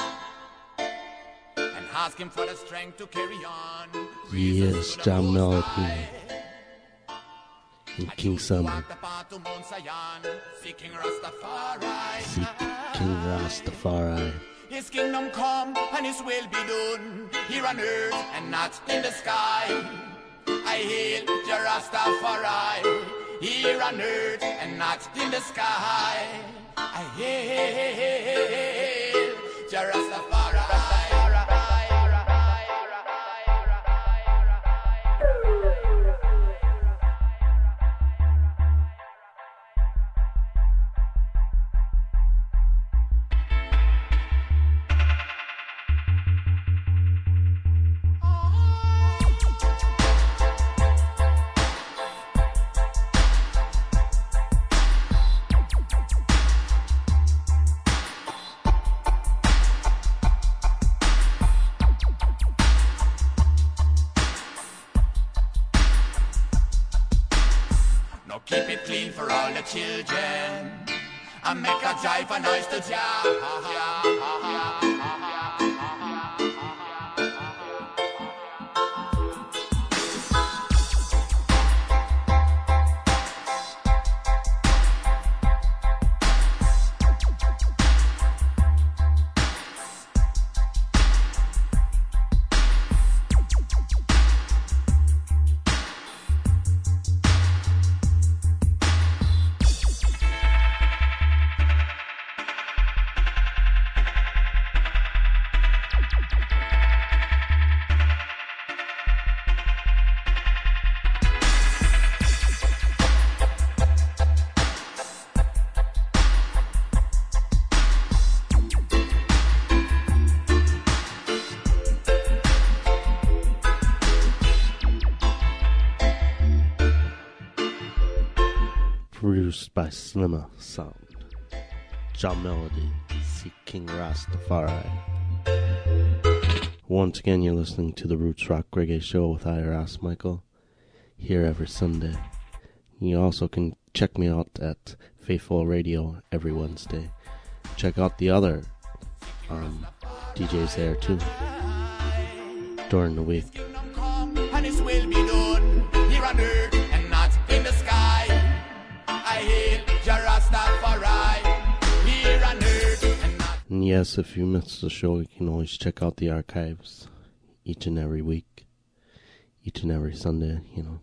and ask him for the strength to carry on. He is Jah Melody and King Salmon. Walk the path to Mount Zion, seeking Rastafari. King Rastafari. His kingdom come and His will be done here on earth and not in the sky. I hail Jah Rastafari here on earth and not in the sky. I hail Jah Rastafari. Keep it clean for all the children, and make a jive a noise to Jah. Produced by Slimmer Sound, John Melody, see King Rastafari. Once again, you're listening to the Roots Rock Reggae Show with I, Ras Michael, here every Sunday. You also can check me out at Faithful Radio every Wednesday. Check out the other DJs there too during the week. And His will be done here on earth and not in the sky. I hail Jah Rastafari here on earth and not. And yes, if you missed the show, you can always check out the archives each and every week, each and every Sunday, you know.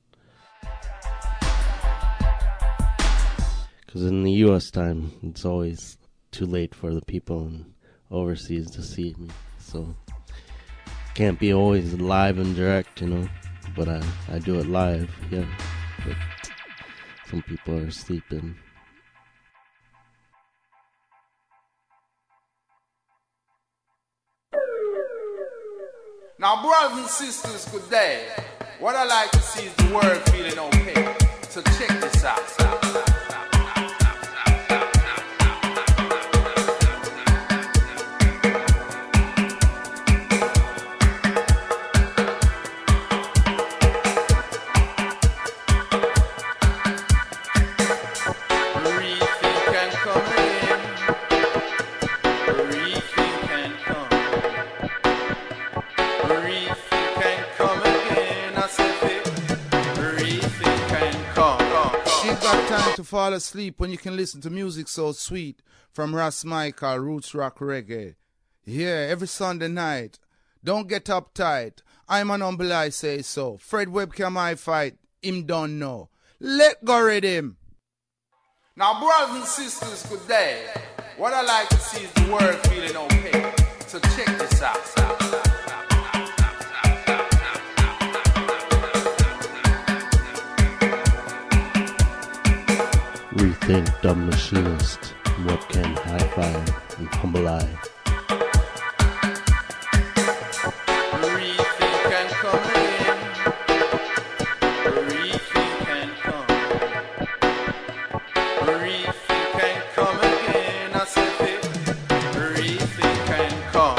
Because in the US time, it's always too late for the people in overseas to see me, so can't be always live and direct, you know, but I do it live, yeah, but some people are sleeping. Now, brothers and sisters, good day. What I like to see is the world feeling okay. So check this out. To fall asleep when you can listen to music so sweet from Ras Michael, Roots Rock Reggae. Yeah, every Sunday night. Don't get uptight. I'm an humble, I say so. Fred Webcam I fight, him don't know. Let go rid him. Now, brothers and sisters, good day. What I like to see is the world feeling okay. So check this out. Rethink, Dumb Machinist, Webcam Hi-Fi, and Humble Eye. Rethink and come in. Rethink and come. Rethink and come again. I said it. Rethink and come.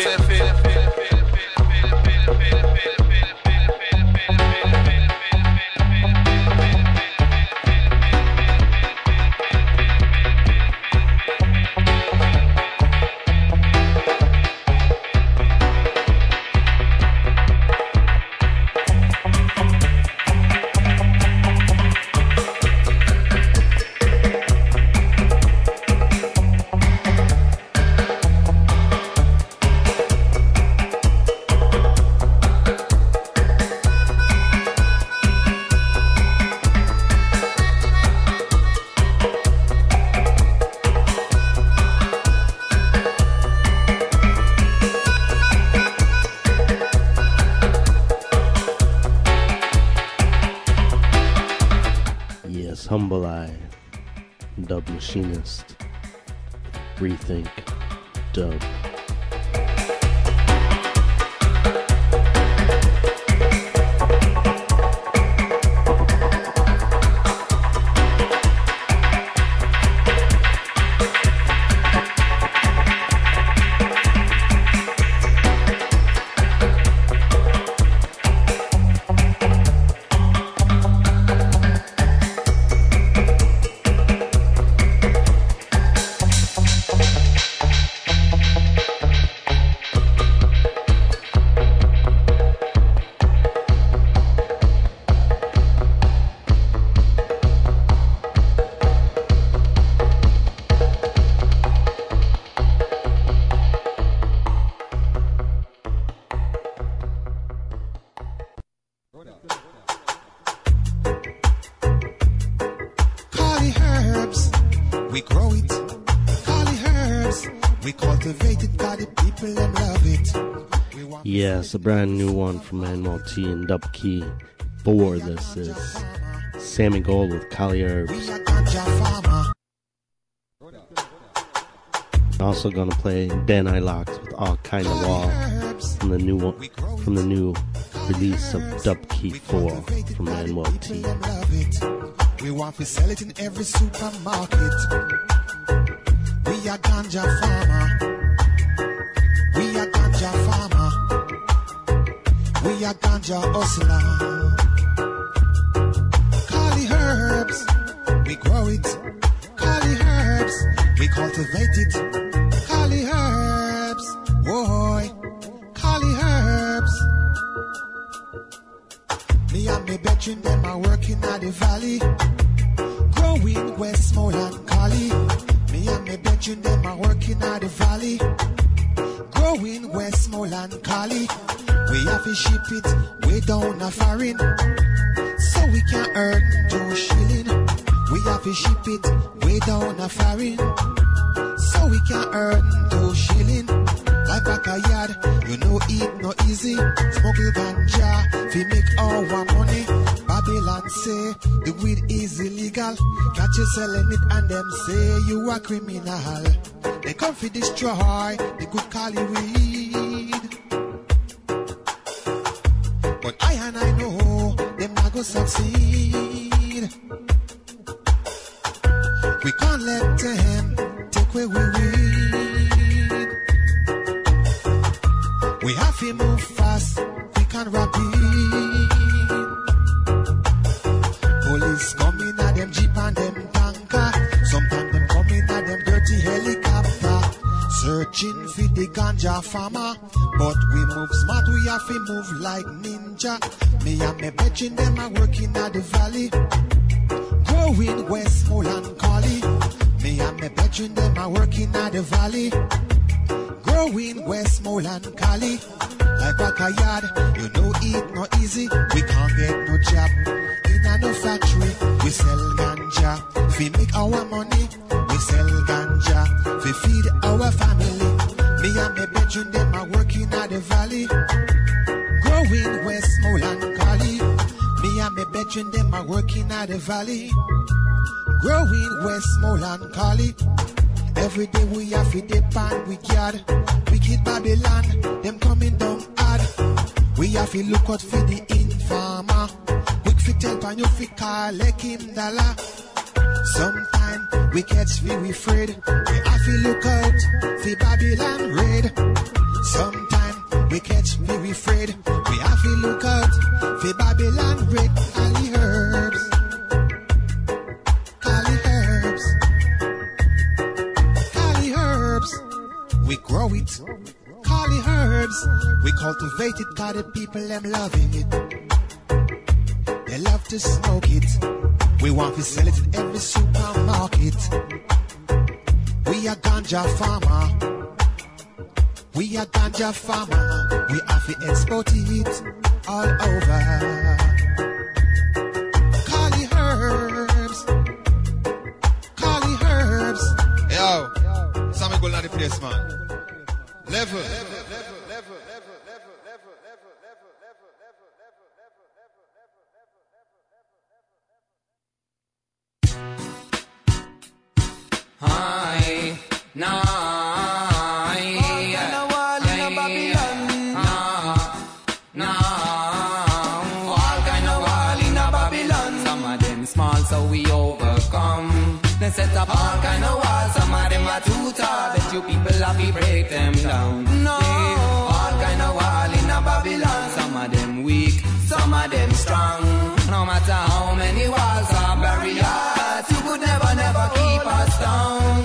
Humble Eye, Dub Machinist, Rethink, Dub. Cali herbs, we grow it. Cali herbs, we cultivate it. Cali people, them love it. Yes, a brand new one from Manuel T and Dub Key 4. This is Sammy Gold with Cali Herbs. Also gonna play Dan Ilocks with All Kind of Wall from the new one, from the new release of Dub Key 4 from Manuel T. We want to sell it in every supermarket. We are ganja farmer. We are ganja farmer. We are ganja hustler. Cali herbs, we grow it. Cali herbs, we cultivate it. Cali herbs, boy. Cali herbs. Me and me brethren, them are working at the valley. Growing Westmoreland Cali. Me and me brethren, them are working at the valley. Growing Westmoreland Cali. We have to ship it way down a foreign, so we can earn 2 shilling. We have to ship it way down a foreign, so we can earn 2 shilling. Like backyard, you know it no easy. Smuggle ganja, we make our money. Babylon say the weed is illegal. Catch you selling it and them say you are criminal. They come to destroy the good Cali weed. But I know them not go succeed. We can't let them take away we weed. We have to move fast, we can rapid. Police coming at them jeep and them tanker. Sometimes them coming at them dirty helicopter. Searching for the ganja farmer, but we move smart, we have to move like ninja. Me and me brethren, them are working at the valley. Growing Westmoreland Cali. Me and me brethren, them are working at the valley. Growing Westmoreland Cali. Like backyard, you know it no easy. We can't get no job in a no factory. We sell ganja, we make our money. We sell ganja, we feed our family. Me and me brethren, them are working at the valley. Growing Westmoreland Cali. Me and me brethren, them are working at the valley. Growing Westmoreland Cali. Every day we have to depend we yard. Wicked Babylon, them coming down hard. We have to look out for the informer. Quick fi tell pan you fi collect him dollar. Sometime we catch we afraid. We have to look out for Babylon raid. Sometime we catch very afraid. We have to look out for Babylon red. Cali herbs. Cali herbs. Cali herbs. We grow it. Cali herbs. We cultivate it 'cause the people them loving it. They love to smoke it. We want to sell it in every supermarket. We are ganja farmer. We are ganja farmer. We have to export it all over. Cali herbs. Cali herbs. Yo, Sammy go to the place, man. Level. Hi, nah. So we overcome. They set up all kind of walls. Some of them are too tall. Bet you people have to break them down. No, all kind of wall in a Babylon. Some of them weak, some of them strong. No matter how many walls or barriers, you could never keep us down.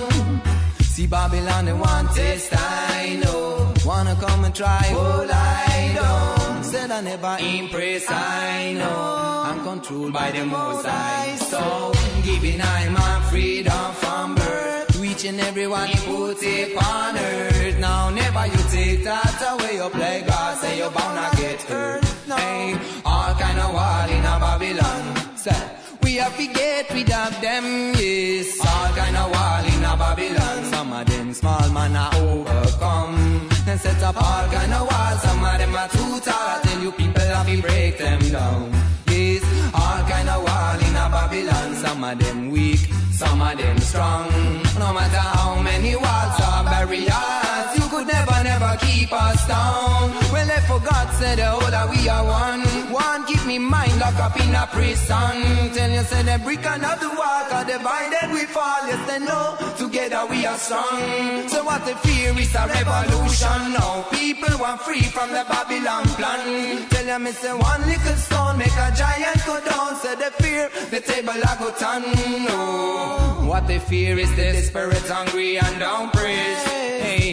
See Babylon, they want taste, I know. Wanna come and try, oh, I don't. Said I never impress, I know. I'm controlled by the Most High. So, giving I my freedom from birth. Reaching everyone he put it on earth. Now never you take that away. You play God, say you're bound to get hurt. Hey, all kind of wall in a Babylon. Say, we have to get rid of them, yes. All kind of wall in a Babylon. Some of them small man are overcome. And set up all kind of walls. Some of them are too tall. I tell you people have to break them down. Yes, all kind of wall in a Babylon. Some of them weak, some of them strong. No matter how many walls or barriers, you could never keep us down. Well, if for God said the whole that we are one. One keep me mind locked up in a prison. Tell you say the brick and not the wall, 'cause divided we fall. Yes, they know together we are strong. So what they fear is a revolution. Now people want free from the Babylon plan. Tell you me say one little stone make a giant go down. Say they fear the table I go turn. No, what they fear is the desperate, hungry and down praise. Hey,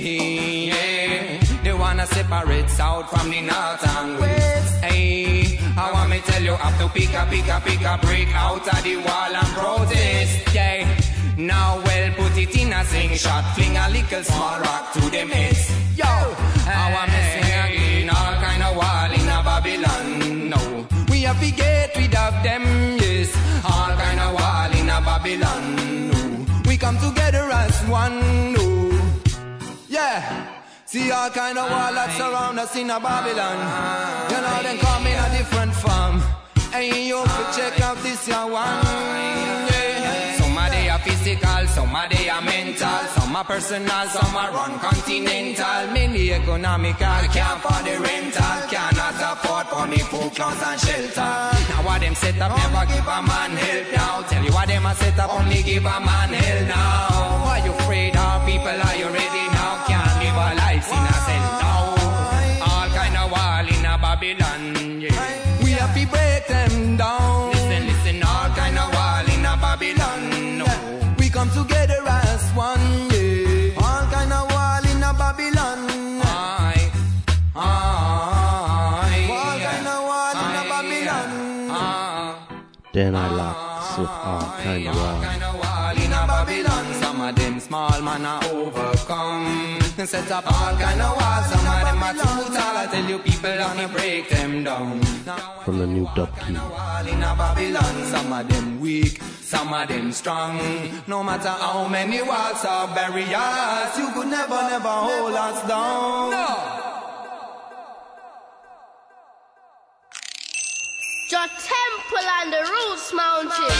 yeah. They wanna separate south from the north and west. Hey, I want me tell you have to pick a break out of the wall and protest. Yeah. Now well put it in a slingshot, fling a little small rock to the midst. Yo, I want me sing again, all kind of wall in a Babylon. No, we have to get rid of them, yes. All kind of wall in a Babylon. No, we come together as one. No, yeah. See all kind of wall that surround us in a Babylon. You know them come in a different form. Hey, you can check out this your one. Yeah. Some of they are physical, some of they are mental, some are personal, some are run continental. Mainly economical, can't afford the rental, cannot afford for me food, clothes and shelter. Now what them set up never give a man help now. Tell you what them a set up only give a man hell now. Are you afraid of people? Are you ready now? Can't live a life in a cell now. All kind of wall in a Babylon, yeah. We have to break them down. Listen, all kind of wall in a Babylon, no. We come together as one, yeah. All kind of wall in a Babylon. All kind of wall in a Babylon. Then I locked with all kind of wall. In a Babylon, some of them small man are overcome. They set up all kind of walls. Some of them are too tall. I tell you people have to break them down. From the new dub key. In a Babylon, some of them weak, some of them strong. No matter how many walls or barriers, you could never hold us down. No. Your temple on the Roots Mountain.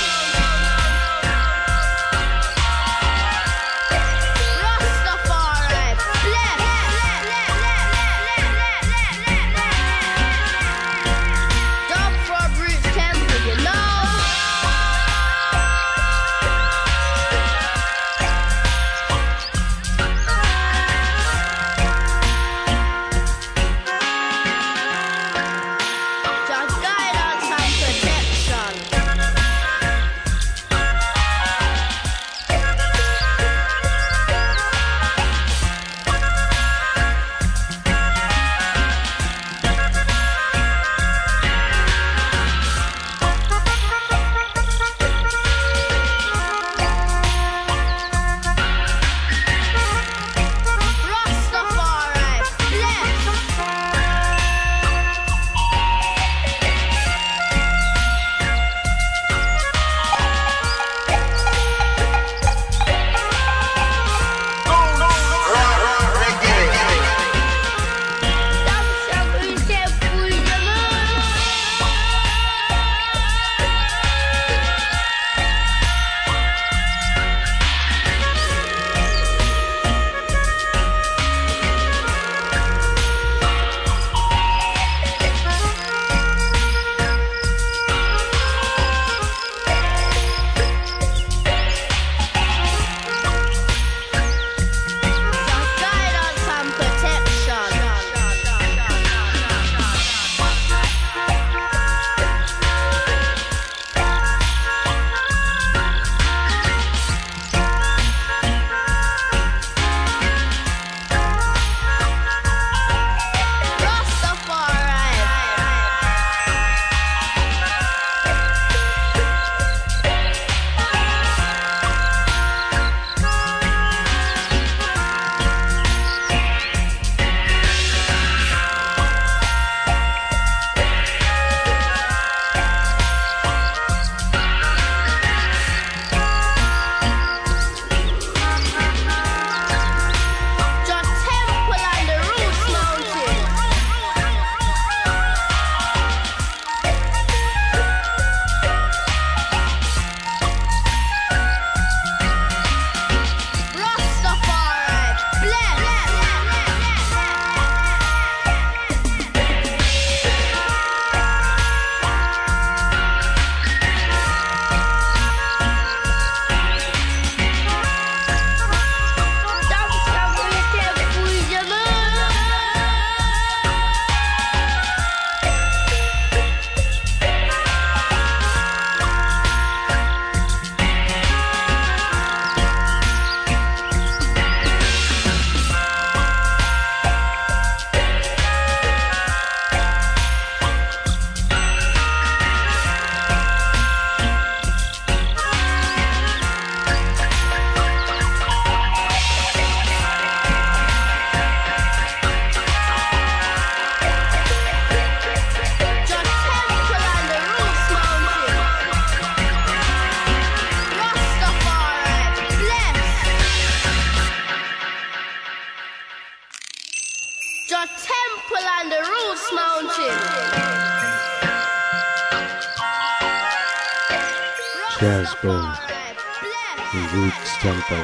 Jazzbird and Roots Tempo.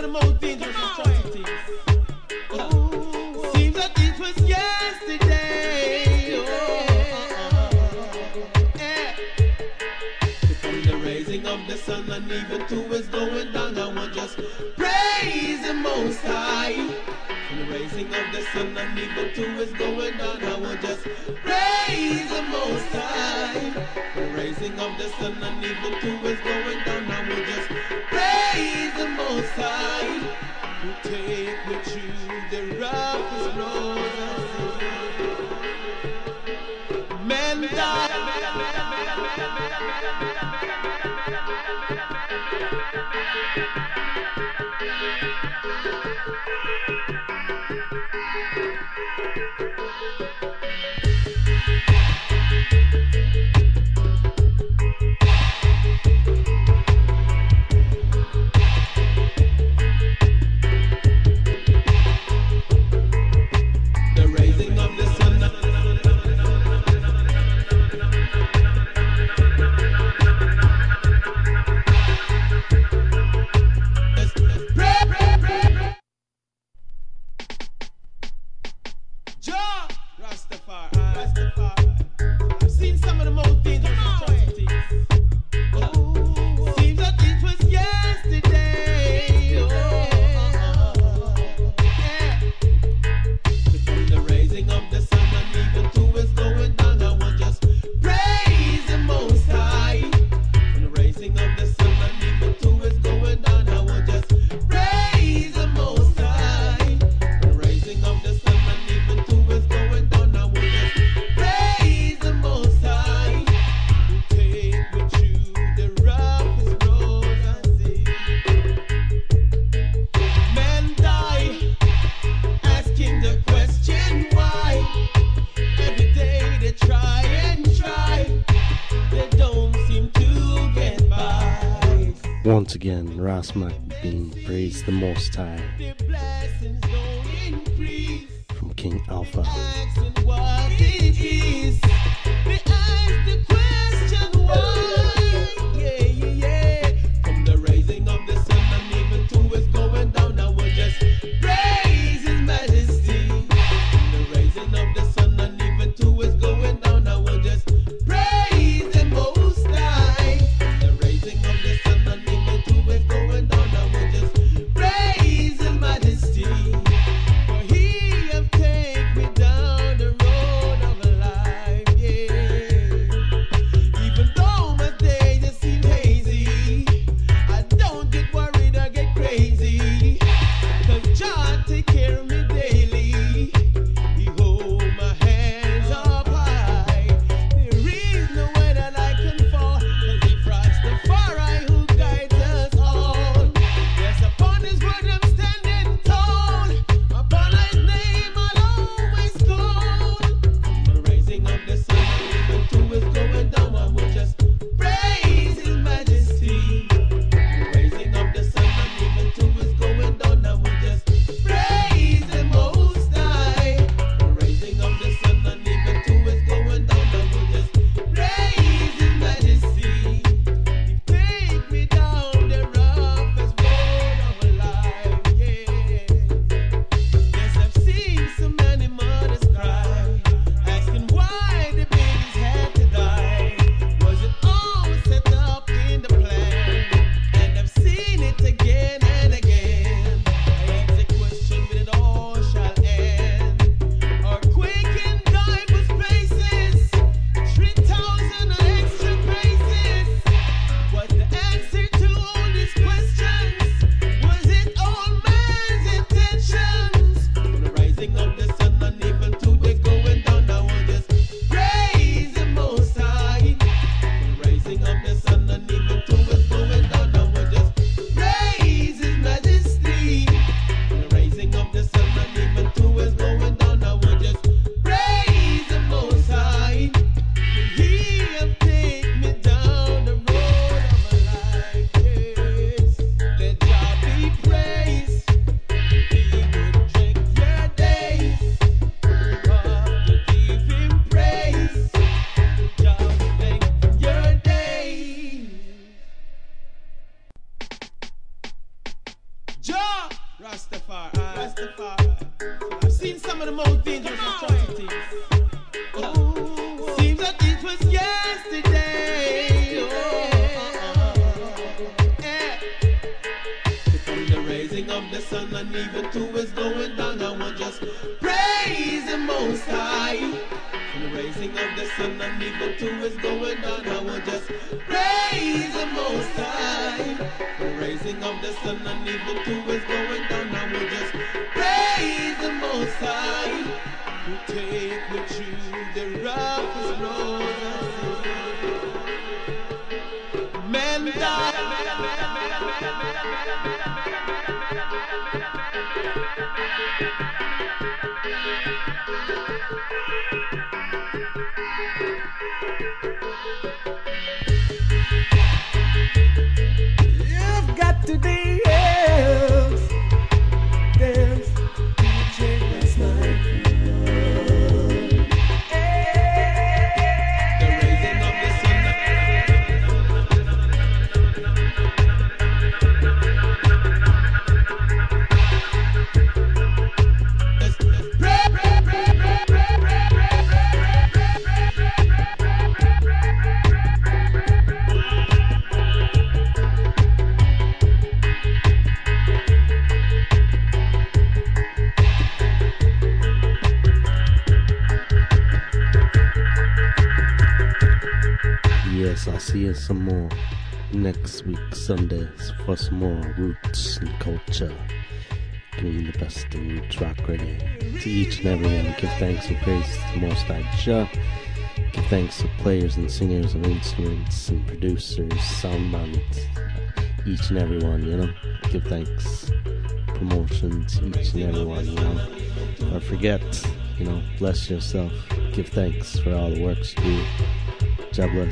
the most dangerous atrocities. Seems that it was yesterday. From the raising of the sun and even to its going down, I will just praise the Most High. From the raising of the sun and even to its going down, I will just praise the Most High. From the raising of the sun and even to its going down, I will just praise the Most High. You take with you the roughest road I see. Men die. Once again, Ras Mac being praised the Most High from King Alpha. Jah Rastafari. I've seen some of the most dangerous atrocities. Seems that it was yesterday. From the rising of the sun and even to it's going down, I want just praise the Most High. From the rising of the sun and even to it's going down, I want just praise the Most High. From the rising of the sun and even to it's going down, I will just praise the Most High. Who take with you the roughest road. Men die. You've got to dance, dance, DJ last night. The raising of the Yes, I'll see you some more next week, Sundays, for some more roots and culture. Giving the best of roots rock reggae to each and everyone. Give thanks and praise to the Most High Jah. Give thanks to players and singers of instruments and producers, soundmen, each and everyone, you know. Give thanks, promotion to each and everyone, you know. Don't forget, you know, bless yourself. Give thanks for all the works you do. Jah bless.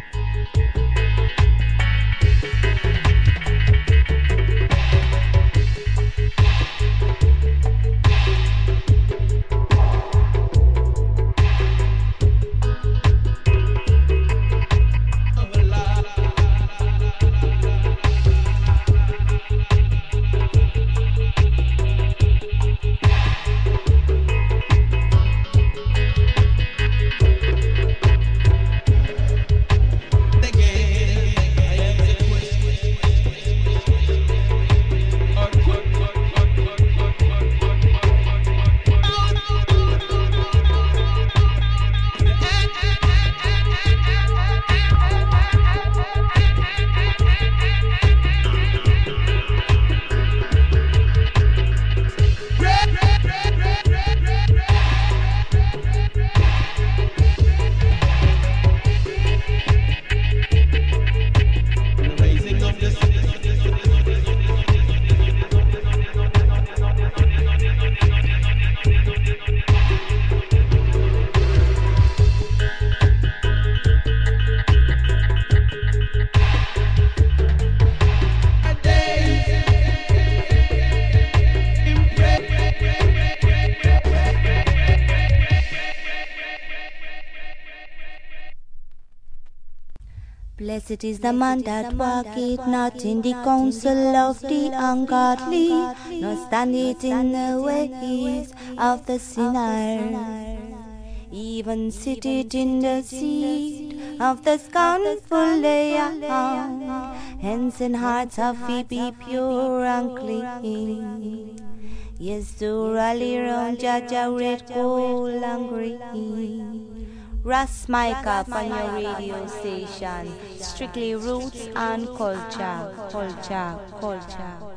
Blessed is the man that walketh not in the counsel of the ungodly, nor standeth in the ways of the sinner, even sitteth in the seat of the scornful. Hands and hearts of ye be pure and clean. Yes, to rally round Jah red, gold and green. Ras Micah on your radio station. Strictly roots and culture, culture, culture.